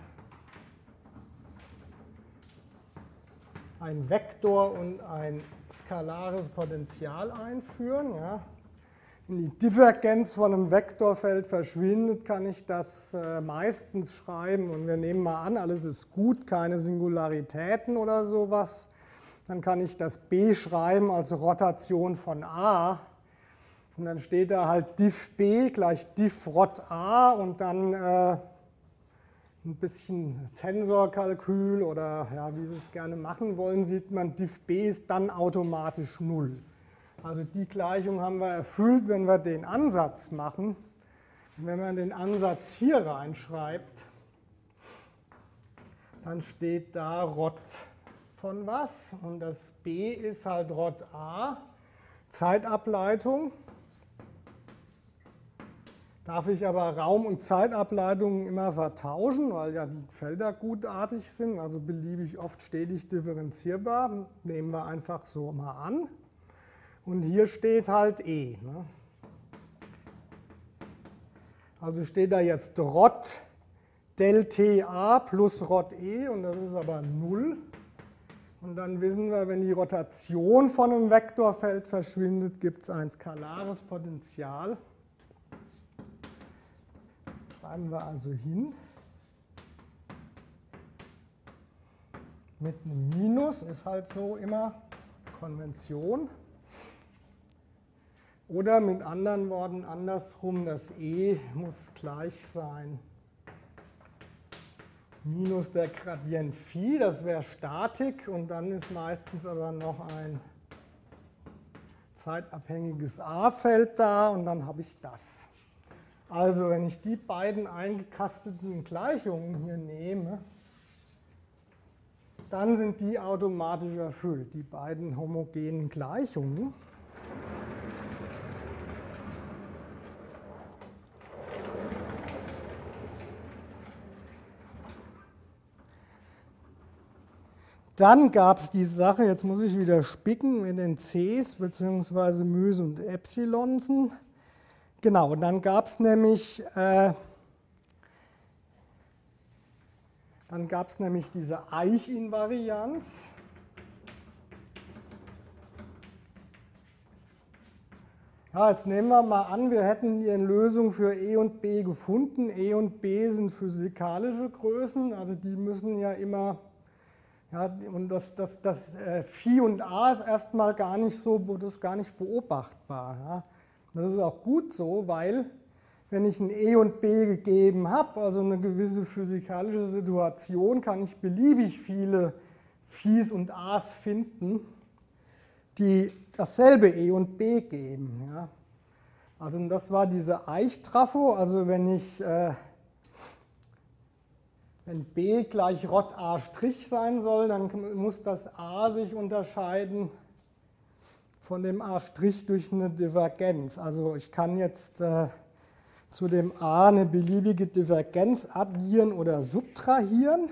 A: ein Vektor und ein skalares Potential einführen. Ja. Wenn die Divergenz von einem Vektorfeld verschwindet, kann ich das äh, meistens schreiben. Und wir nehmen mal an, alles ist gut, keine Singularitäten oder sowas. Dann kann ich das B schreiben als Rotation von A. Und dann steht da halt diff B gleich diff rot A und dann äh, ein bisschen Tensorkalkül oder ja, wie Sie es gerne machen wollen, sieht man, diff B ist dann automatisch null. Also die Gleichung haben wir erfüllt, wenn wir den Ansatz machen. Und wenn man den Ansatz hier reinschreibt, dann steht da Rot von was? Und das B ist halt Rot A, Zeitableitung. Darf ich aber Raum- und Zeitableitungen immer vertauschen, weil ja die Felder gutartig sind, also beliebig oft stetig differenzierbar. Nehmen wir einfach so mal an. Und hier steht halt E. Ne? Also steht da jetzt Rot del T A plus Rot E und das ist aber null. Und dann wissen wir, wenn die Rotation von einem Vektorfeld verschwindet, gibt es ein skalares Potential. Schreiben wir also hin. Mit einem Minus ist halt so immer Konvention. Oder mit anderen Worten andersrum, das E muss gleich sein minus der Gradient Phi, das wäre Statik und dann ist meistens aber noch ein zeitabhängiges A-Feld da und dann habe ich das. Also wenn ich die beiden eingekasteten Gleichungen hier nehme, dann sind die automatisch erfüllt, die beiden homogenen Gleichungen. Dann gab es die Sache, jetzt muss ich wieder spicken mit den Cs bzw. Μs und Epsilonsen. Genau, und dann gab es nämlich, äh, dann gab es nämlich diese Eich-Invarianz. Ja, jetzt nehmen wir mal an, wir hätten hier eine Lösung für E und B gefunden. E und B sind physikalische Größen, also die müssen ja immer, ja, und das, das, das äh, Phi und A ist erstmal gar nicht so, das ist gar nicht beobachtbar. Ja. Das ist auch gut so, weil wenn ich ein E und B gegeben habe, also eine gewisse physikalische Situation, kann ich beliebig viele Phis und A's finden, die dasselbe E und B geben. Ja. Also das war diese Eich-Trafo, also wenn ich, äh, wenn B gleich Rot A' sein soll, dann muss das A sich unterscheiden von dem A' durch eine Divergenz. Also ich kann jetzt äh, zu dem A eine beliebige Divergenz addieren oder subtrahieren.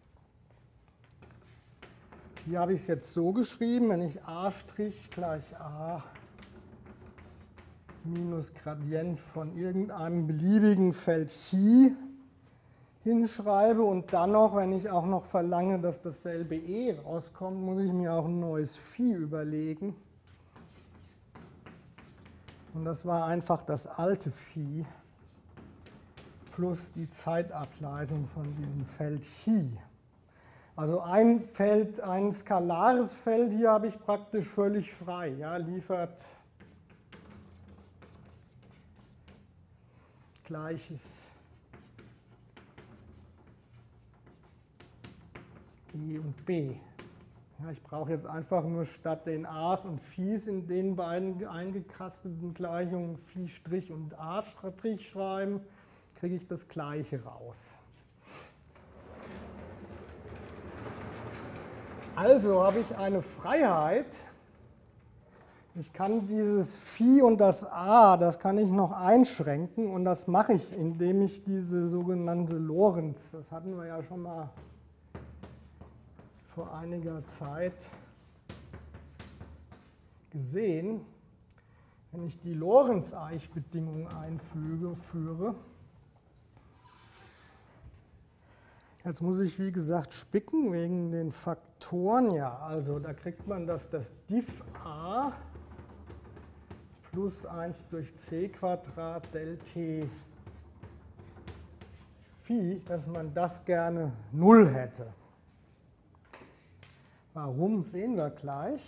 A: Hier habe ich es jetzt so geschrieben, wenn ich A' gleich A minus Gradient von irgendeinem beliebigen Feld Chi hinschreibe und dann noch, wenn ich auch noch verlange, dass dasselbe E rauskommt, muss ich mir auch ein neues Phi überlegen. Und das war einfach das alte Phi plus die Zeitableitung von diesem Feld Chi. Also ein Feld, ein skalares Feld hier habe ich praktisch völlig frei, ja, liefert Gleiches E und B. Ja, ich brauche jetzt einfach nur statt den A's und Phi's in den beiden eingekasteten Gleichungen Phi' und A' schreiben, kriege ich das Gleiche raus. Also habe ich eine Freiheit. Ich kann dieses Phi und das A, das kann ich noch einschränken und das mache ich, indem ich diese sogenannte Lorenz, das hatten wir ja schon mal vor einiger Zeit gesehen, wenn ich die Lorenz-Eich-Bedingung einfüge, führe. Jetzt muss ich, wie gesagt, spicken wegen den Faktoren. Ja, also da kriegt man, dass das diff a plus eins durch c Quadrat del t Phi, dass man das gerne null hätte. Warum, sehen wir gleich.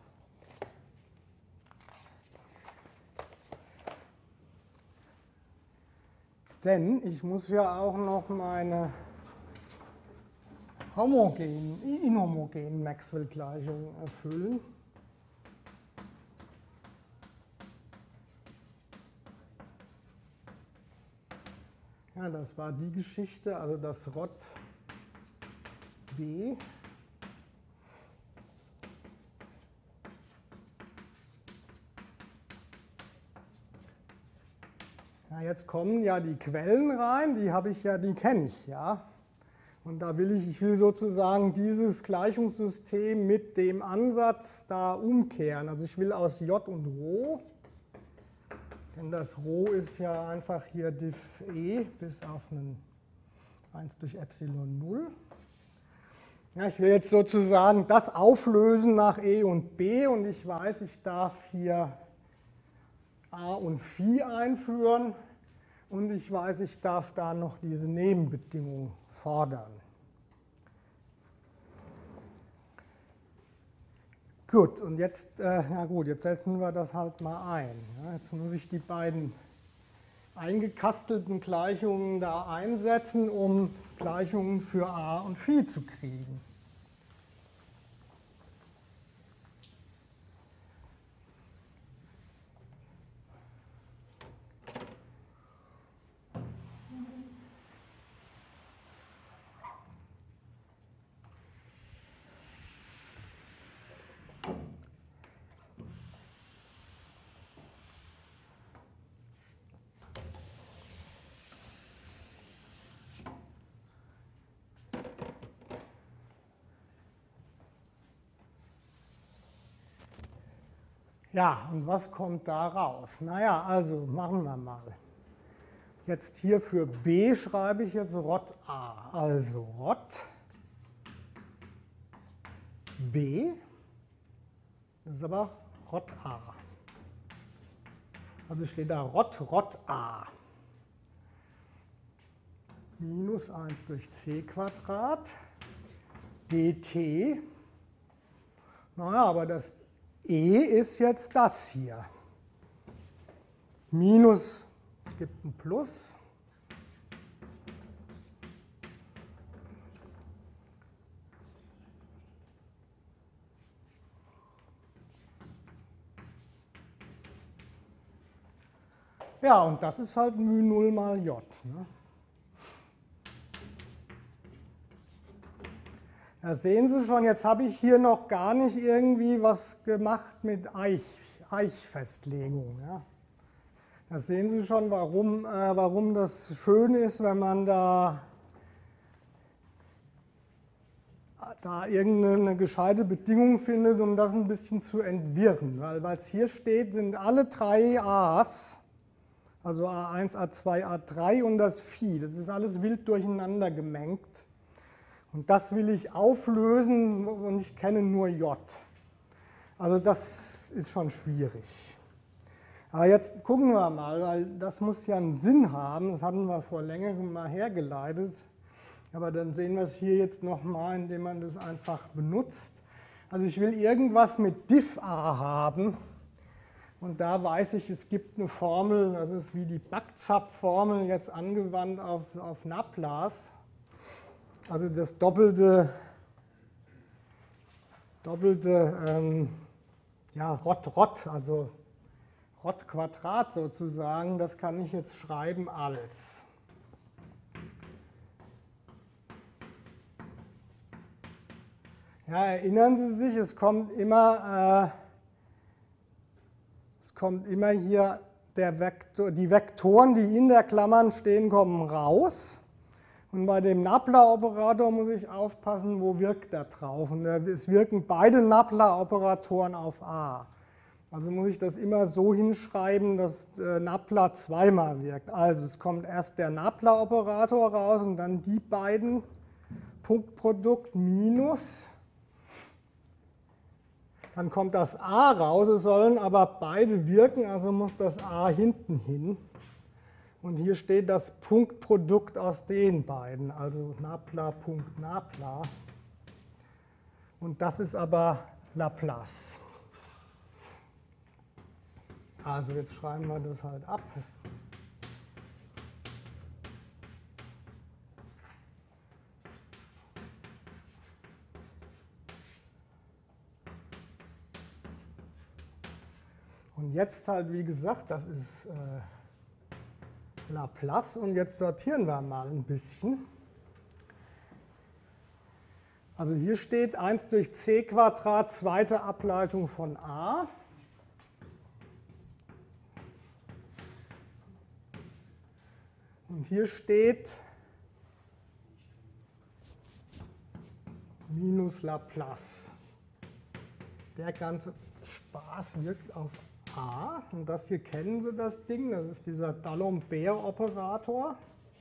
A: Denn ich muss ja auch noch meine homogenen, inhomogenen Maxwell-Gleichungen erfüllen. Ja, das war die Geschichte, also das Rot B ja, jetzt kommen ja die Quellen rein, die habe ich ja, die kenne ich ja. Und da will ich, ich will sozusagen dieses Gleichungssystem mit dem Ansatz da umkehren. Also ich will aus J und Rho, denn das Rho ist ja einfach hier diff E bis auf einen eins durch Epsilon null. Ja, ich will jetzt sozusagen das auflösen nach E und B und ich weiß, ich darf hier A und Phi einführen und ich weiß, ich darf da noch diese Nebenbedingung fordern. Gut, und jetzt, äh, na gut, jetzt setzen wir das halt mal ein. Ja, jetzt muss ich die beiden eingekastelten Gleichungen da einsetzen, um Gleichungen für A und Phi zu kriegen. Ja, und was kommt da raus? Naja, also machen wir mal. Jetzt hier für B schreibe ich jetzt Rot A. Also Rot B, das ist aber Rot A. Also steht da Rot, Rot A. Minus eins durch c Quadrat dt. Naja, aber das E ist jetzt das hier. Minus gibt ein Plus. Ja, und das ist halt μ null mal J. Ne? Da sehen Sie schon, jetzt habe ich hier noch gar nicht irgendwie was gemacht mit Eich, Eichfestlegung. Ja. Da sehen Sie schon, warum, äh, warum das schön ist, wenn man da, da irgendeine gescheite Bedingung findet, um das ein bisschen zu entwirren. Weil es hier steht, sind alle drei A's, also A eins, A zwei, A drei und das Phi. Das ist alles wild durcheinander gemengt. Und das will ich auflösen und ich kenne nur J. Also das ist schon schwierig. Aber jetzt gucken wir mal, weil das muss ja einen Sinn haben. Das hatten wir vor längerem mal hergeleitet. Aber dann sehen wir es hier jetzt nochmal, indem man das einfach benutzt. Also ich will irgendwas mit diff A haben. Und da weiß ich, es gibt eine Formel, das ist wie die Backzap-Formel jetzt angewandt auf, auf Laplace. Also das doppelte, doppelte ähm, ja, Rot-Rot, also Rot-Quadrat sozusagen, das kann ich jetzt schreiben als. Ja, erinnern Sie sich, es kommt immer, äh, es kommt immer hier der Vektor, die Vektoren, die in der Klammern stehen, kommen raus. Und bei dem Nabla-Operator muss ich aufpassen, wo wirkt er drauf. Und es wirken beide Nabla-Operatoren auf A. Also muss ich das immer so hinschreiben, dass äh, Nabla zweimal wirkt. Also es kommt erst der Nabla-Operator raus und dann die beiden Punktprodukt minus. Dann kommt das A raus, es sollen aber beide wirken, also muss das A hinten hin. Und hier steht das Punktprodukt aus den beiden, also Nabla, Punkt, Nabla. Und das ist aber Laplace. Also jetzt schreiben wir das halt ab. Und jetzt halt, wie gesagt, das ist äh, Laplace und jetzt sortieren wir mal ein bisschen. Also hier steht eins durch c Quadrat, zweite Ableitung von A. Und hier steht minus Laplace. Der ganze Spaß wirkt auf A. Und das hier kennen Sie, das Ding, das ist dieser D'Alembert-Operator.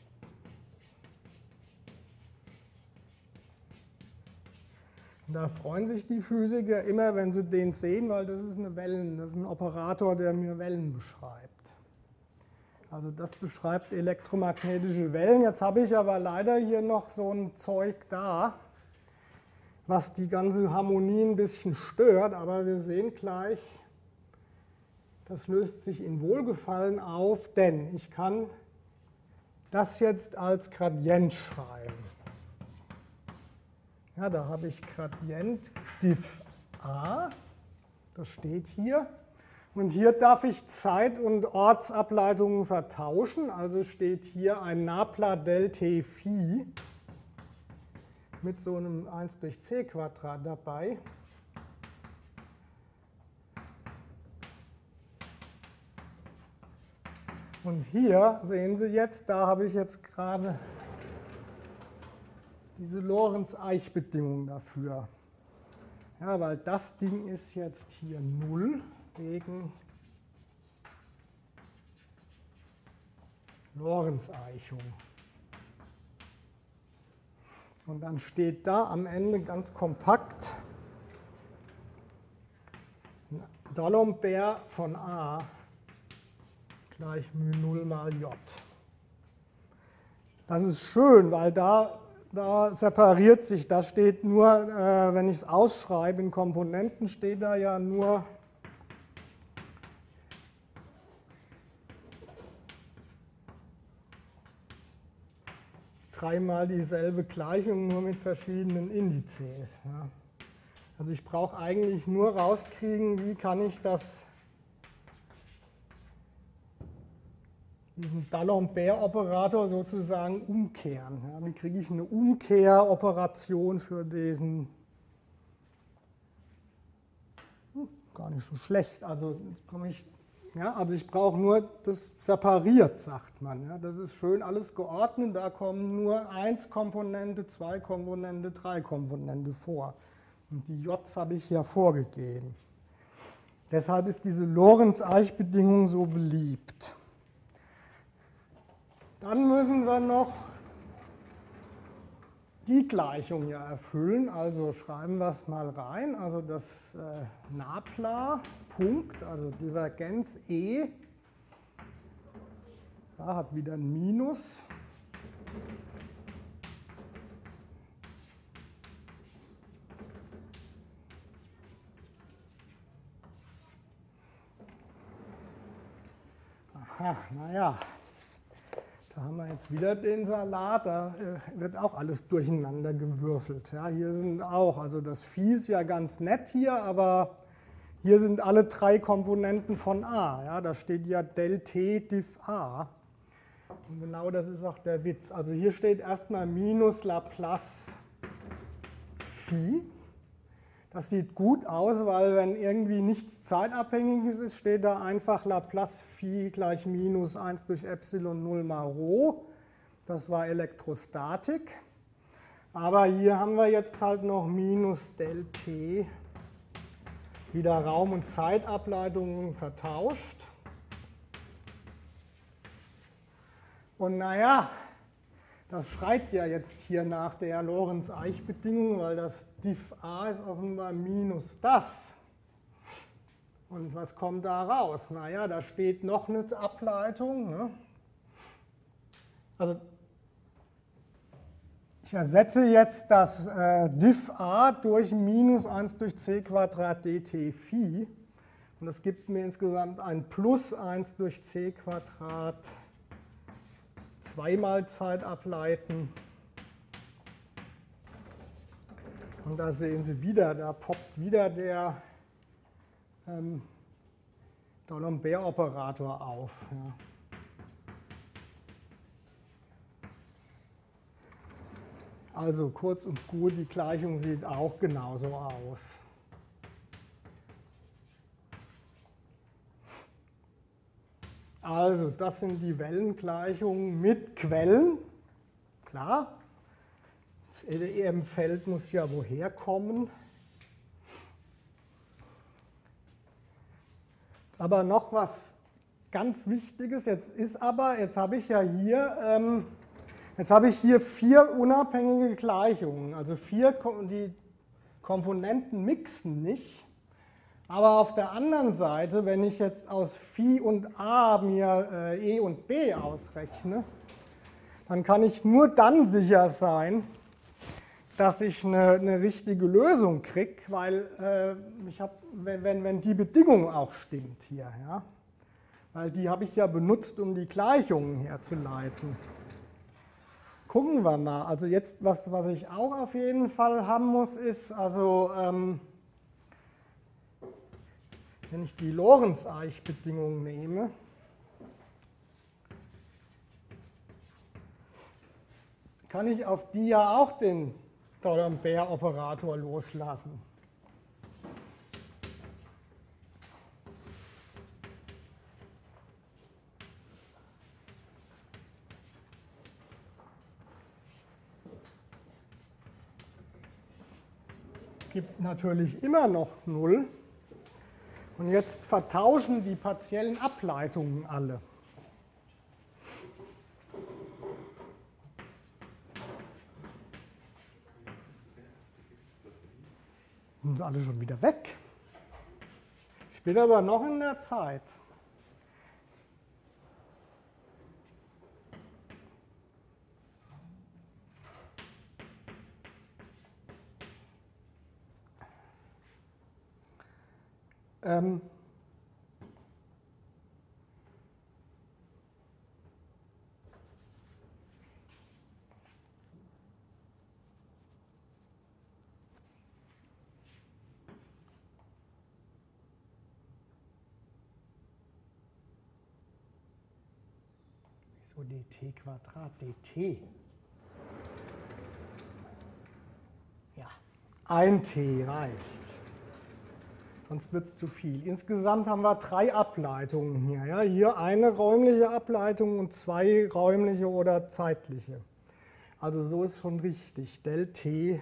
A: Und da freuen sich die Physiker immer, wenn sie den sehen, weil das ist eine Wellen, das ist ein Operator, der mir Wellen beschreibt. Also das beschreibt elektromagnetische Wellen. Jetzt habe ich aber leider hier noch so ein Zeug da, was die ganze Harmonie ein bisschen stört, aber wir sehen gleich, das löst sich in Wohlgefallen auf, denn ich kann das jetzt als Gradient schreiben. Ja, da habe ich Gradient diff A, das steht hier. Und hier darf ich Zeit- und Ortsableitungen vertauschen, also steht hier ein Nabla del T Phi mit so einem eins durch c Quadrat dabei. Und hier sehen Sie jetzt, da habe ich jetzt gerade diese Lorentz-Eich-Bedingung dafür. Ja, weil das Ding ist jetzt hier null wegen Lorentz-Eichung. Und dann steht da am Ende ganz kompakt D'Alembert von A gleich μ null mal J. Das ist schön, weil da, da separiert sich, da steht nur, äh, wenn ich es ausschreibe in Komponenten, steht da ja nur dreimal dieselbe Gleichung, nur mit verschiedenen Indizes. Ja. Also ich brauche eigentlich nur rauskriegen, wie kann ich das, diesen D'Alembert-Operator sozusagen umkehren. Ja. Wie kriege ich eine Umkehroperation für diesen, hm, gar nicht so schlecht, also komme ich. Ja, also ich brauche nur das separiert, sagt man. Ja, das ist schön alles geordnet, da kommen nur eins Komponente, zwei Komponente, drei Komponente vor. Und die J's habe ich ja vorgegeben. Deshalb ist diese Lorentz-Eich-Bedingung so beliebt. Dann müssen wir noch die Gleichung ja erfüllen, also schreiben wir es mal rein. Also das äh, Nabla, Punkt, also Divergenz E, da hat wieder ein Minus. Naja, da haben wir jetzt wieder den Salat, da äh, wird auch alles durcheinander gewürfelt. Ja, hier sind auch, also das Phi ist ja ganz nett hier, aber hier sind alle drei Komponenten von A. Ja, da steht ja del T diff A. Und genau das ist auch der Witz. Also hier steht erstmal minus Laplace Phi. Das sieht gut aus, weil wenn irgendwie nichts Zeitabhängiges ist, steht da einfach Laplace Phi gleich minus eins durch Epsilon null mal Rho. Das war Elektrostatik. Aber hier haben wir jetzt halt noch minus del T, wieder Raum- und Zeitableitungen vertauscht. Und naja, das schreit ja jetzt hier nach der Lorentz-Eich-Bedingung, weil das diff A ist offenbar minus das. Und was kommt da raus? Naja, da steht noch eine Ableitung. Ne? Also ich ersetze jetzt das äh, diff A durch minus eins durch c Quadrat dt Phi. Und das gibt mir insgesamt ein plus eins durch c Quadrat zweimal Zeit ableiten. Und da sehen Sie wieder, da poppt wieder der ähm, D'Alembert-Operator auf. Ja. Also kurz und gut, die Gleichung sieht auch genauso aus. Also das sind die Wellengleichungen mit Quellen. Klar, das E D E M-Feld muss ja woher kommen. Jetzt aber noch was ganz Wichtiges. Jetzt ist aber, jetzt habe ich ja hier, ähm, jetzt habe ich hier vier unabhängige Gleichungen. Also vier, die Komponenten mixen nicht. Aber auf der anderen Seite, wenn ich jetzt aus Phi und A mir äh, E und B ausrechne, dann kann ich nur dann sicher sein, dass ich eine, eine richtige Lösung kriege, weil äh, ich hab, wenn, wenn, wenn die Bedingung auch stimmt hier. Ja? Weil die habe ich ja benutzt, um die Gleichungen herzuleiten. Gucken wir mal. Also jetzt, was, was ich auch auf jeden Fall haben muss, ist, also ähm, wenn ich die Lorentz-Eich-Bedingung nehme, kann ich auf die ja auch den D'Alembert-Operator loslassen. Gibt natürlich immer noch null. Und jetzt vertauschen die partiellen Ableitungen alle. Sind alle schon wieder weg. Ich bin aber noch in der Zeit. Ähm, wieso dt Quadrat dt? Ja, ein t reicht. Sonst wird es zu viel. Insgesamt haben wir drei Ableitungen hier. Ja? Hier eine räumliche Ableitung und zwei räumliche oder zeitliche. Also so ist schon richtig. Del T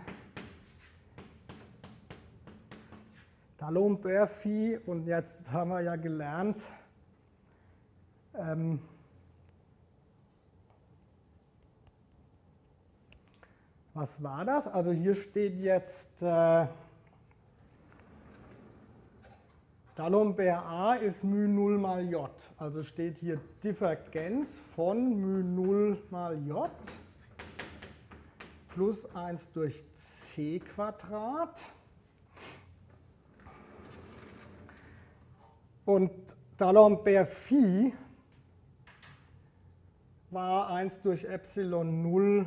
A: D'Alembert Phi. Und jetzt haben wir ja gelernt, ähm, was war das? Also hier steht jetzt äh, D'Alembert A ist μ null mal J. Also steht hier Divergenz von μ null mal J plus eins durch c Quadrat. Und D'Alembert Phi war eins durch Epsilon null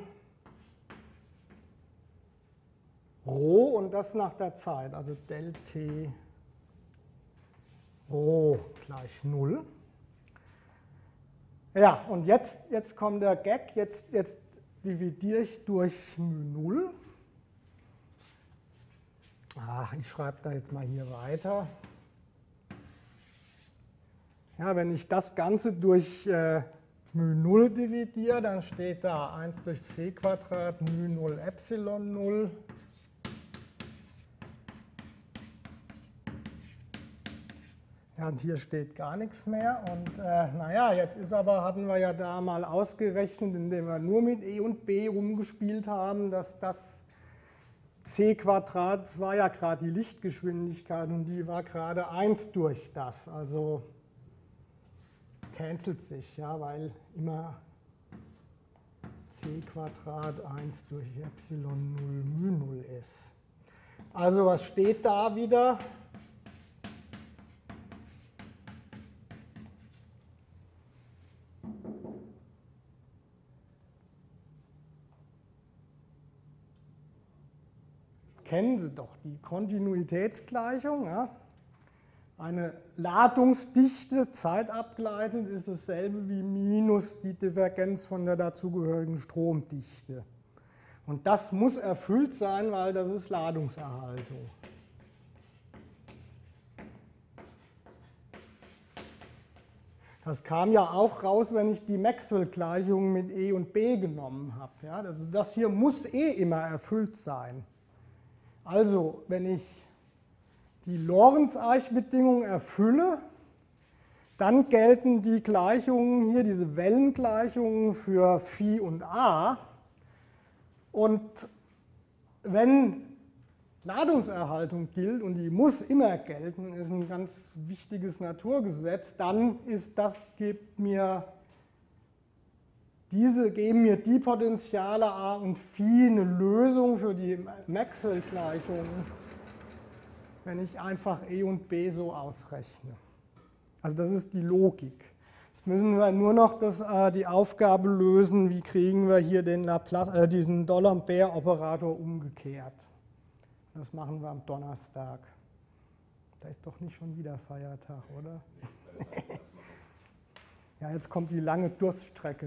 A: Rho und das nach der Zeit, also del T Rho gleich null. Ja, und jetzt, jetzt kommt der Gag, jetzt, jetzt dividiere ich durch null. Ach, ich schreibe da jetzt mal hier weiter. Ja, wenn ich das Ganze durch äh, μ null dividiere, dann steht da eins durch c Quadrat μ null Epsilon null. Ja, und hier steht gar nichts mehr. Und äh, naja, jetzt ist aber, hatten wir ja da mal ausgerechnet, indem wir nur mit E und B rumgespielt haben, dass das c Quadrat war ja gerade die Lichtgeschwindigkeit und die war gerade eins durch das. Also cancelt sich, ja, weil immer c Quadrat eins durch Epsilon null μ null ist. Also was steht da wieder? Kennen Sie doch die Kontinuitätsgleichung. Ja? Eine Ladungsdichte, zeitabgleitend, ist dasselbe wie minus die Divergenz von der dazugehörigen Stromdichte. Und das muss erfüllt sein, weil das ist Ladungserhaltung. Das kam ja auch raus, wenn ich die Maxwell-Gleichungen mit E und B genommen habe. Ja? Also das hier muss eh immer erfüllt sein. Also, wenn ich die Lorentz-Eich-Bedingung erfülle, dann gelten die Gleichungen hier, diese Wellengleichungen für Phi und A. Und wenn Ladungserhaltung gilt, und die muss immer gelten, ist ein ganz wichtiges Naturgesetz, dann ist das, gibt mir Diese geben mir die Potentiale A und Phi eine Lösung für die Maxwell-Gleichung, wenn ich einfach E und B so ausrechne. Also das ist die Logik. Jetzt müssen wir nur noch das, äh, die Aufgabe lösen, wie kriegen wir hier den Laplace, äh, diesen D'Alembert-Operator umgekehrt. Das machen wir am Donnerstag. Da ist doch nicht schon wieder Feiertag, oder? Ja, jetzt kommt die lange Durststrecke.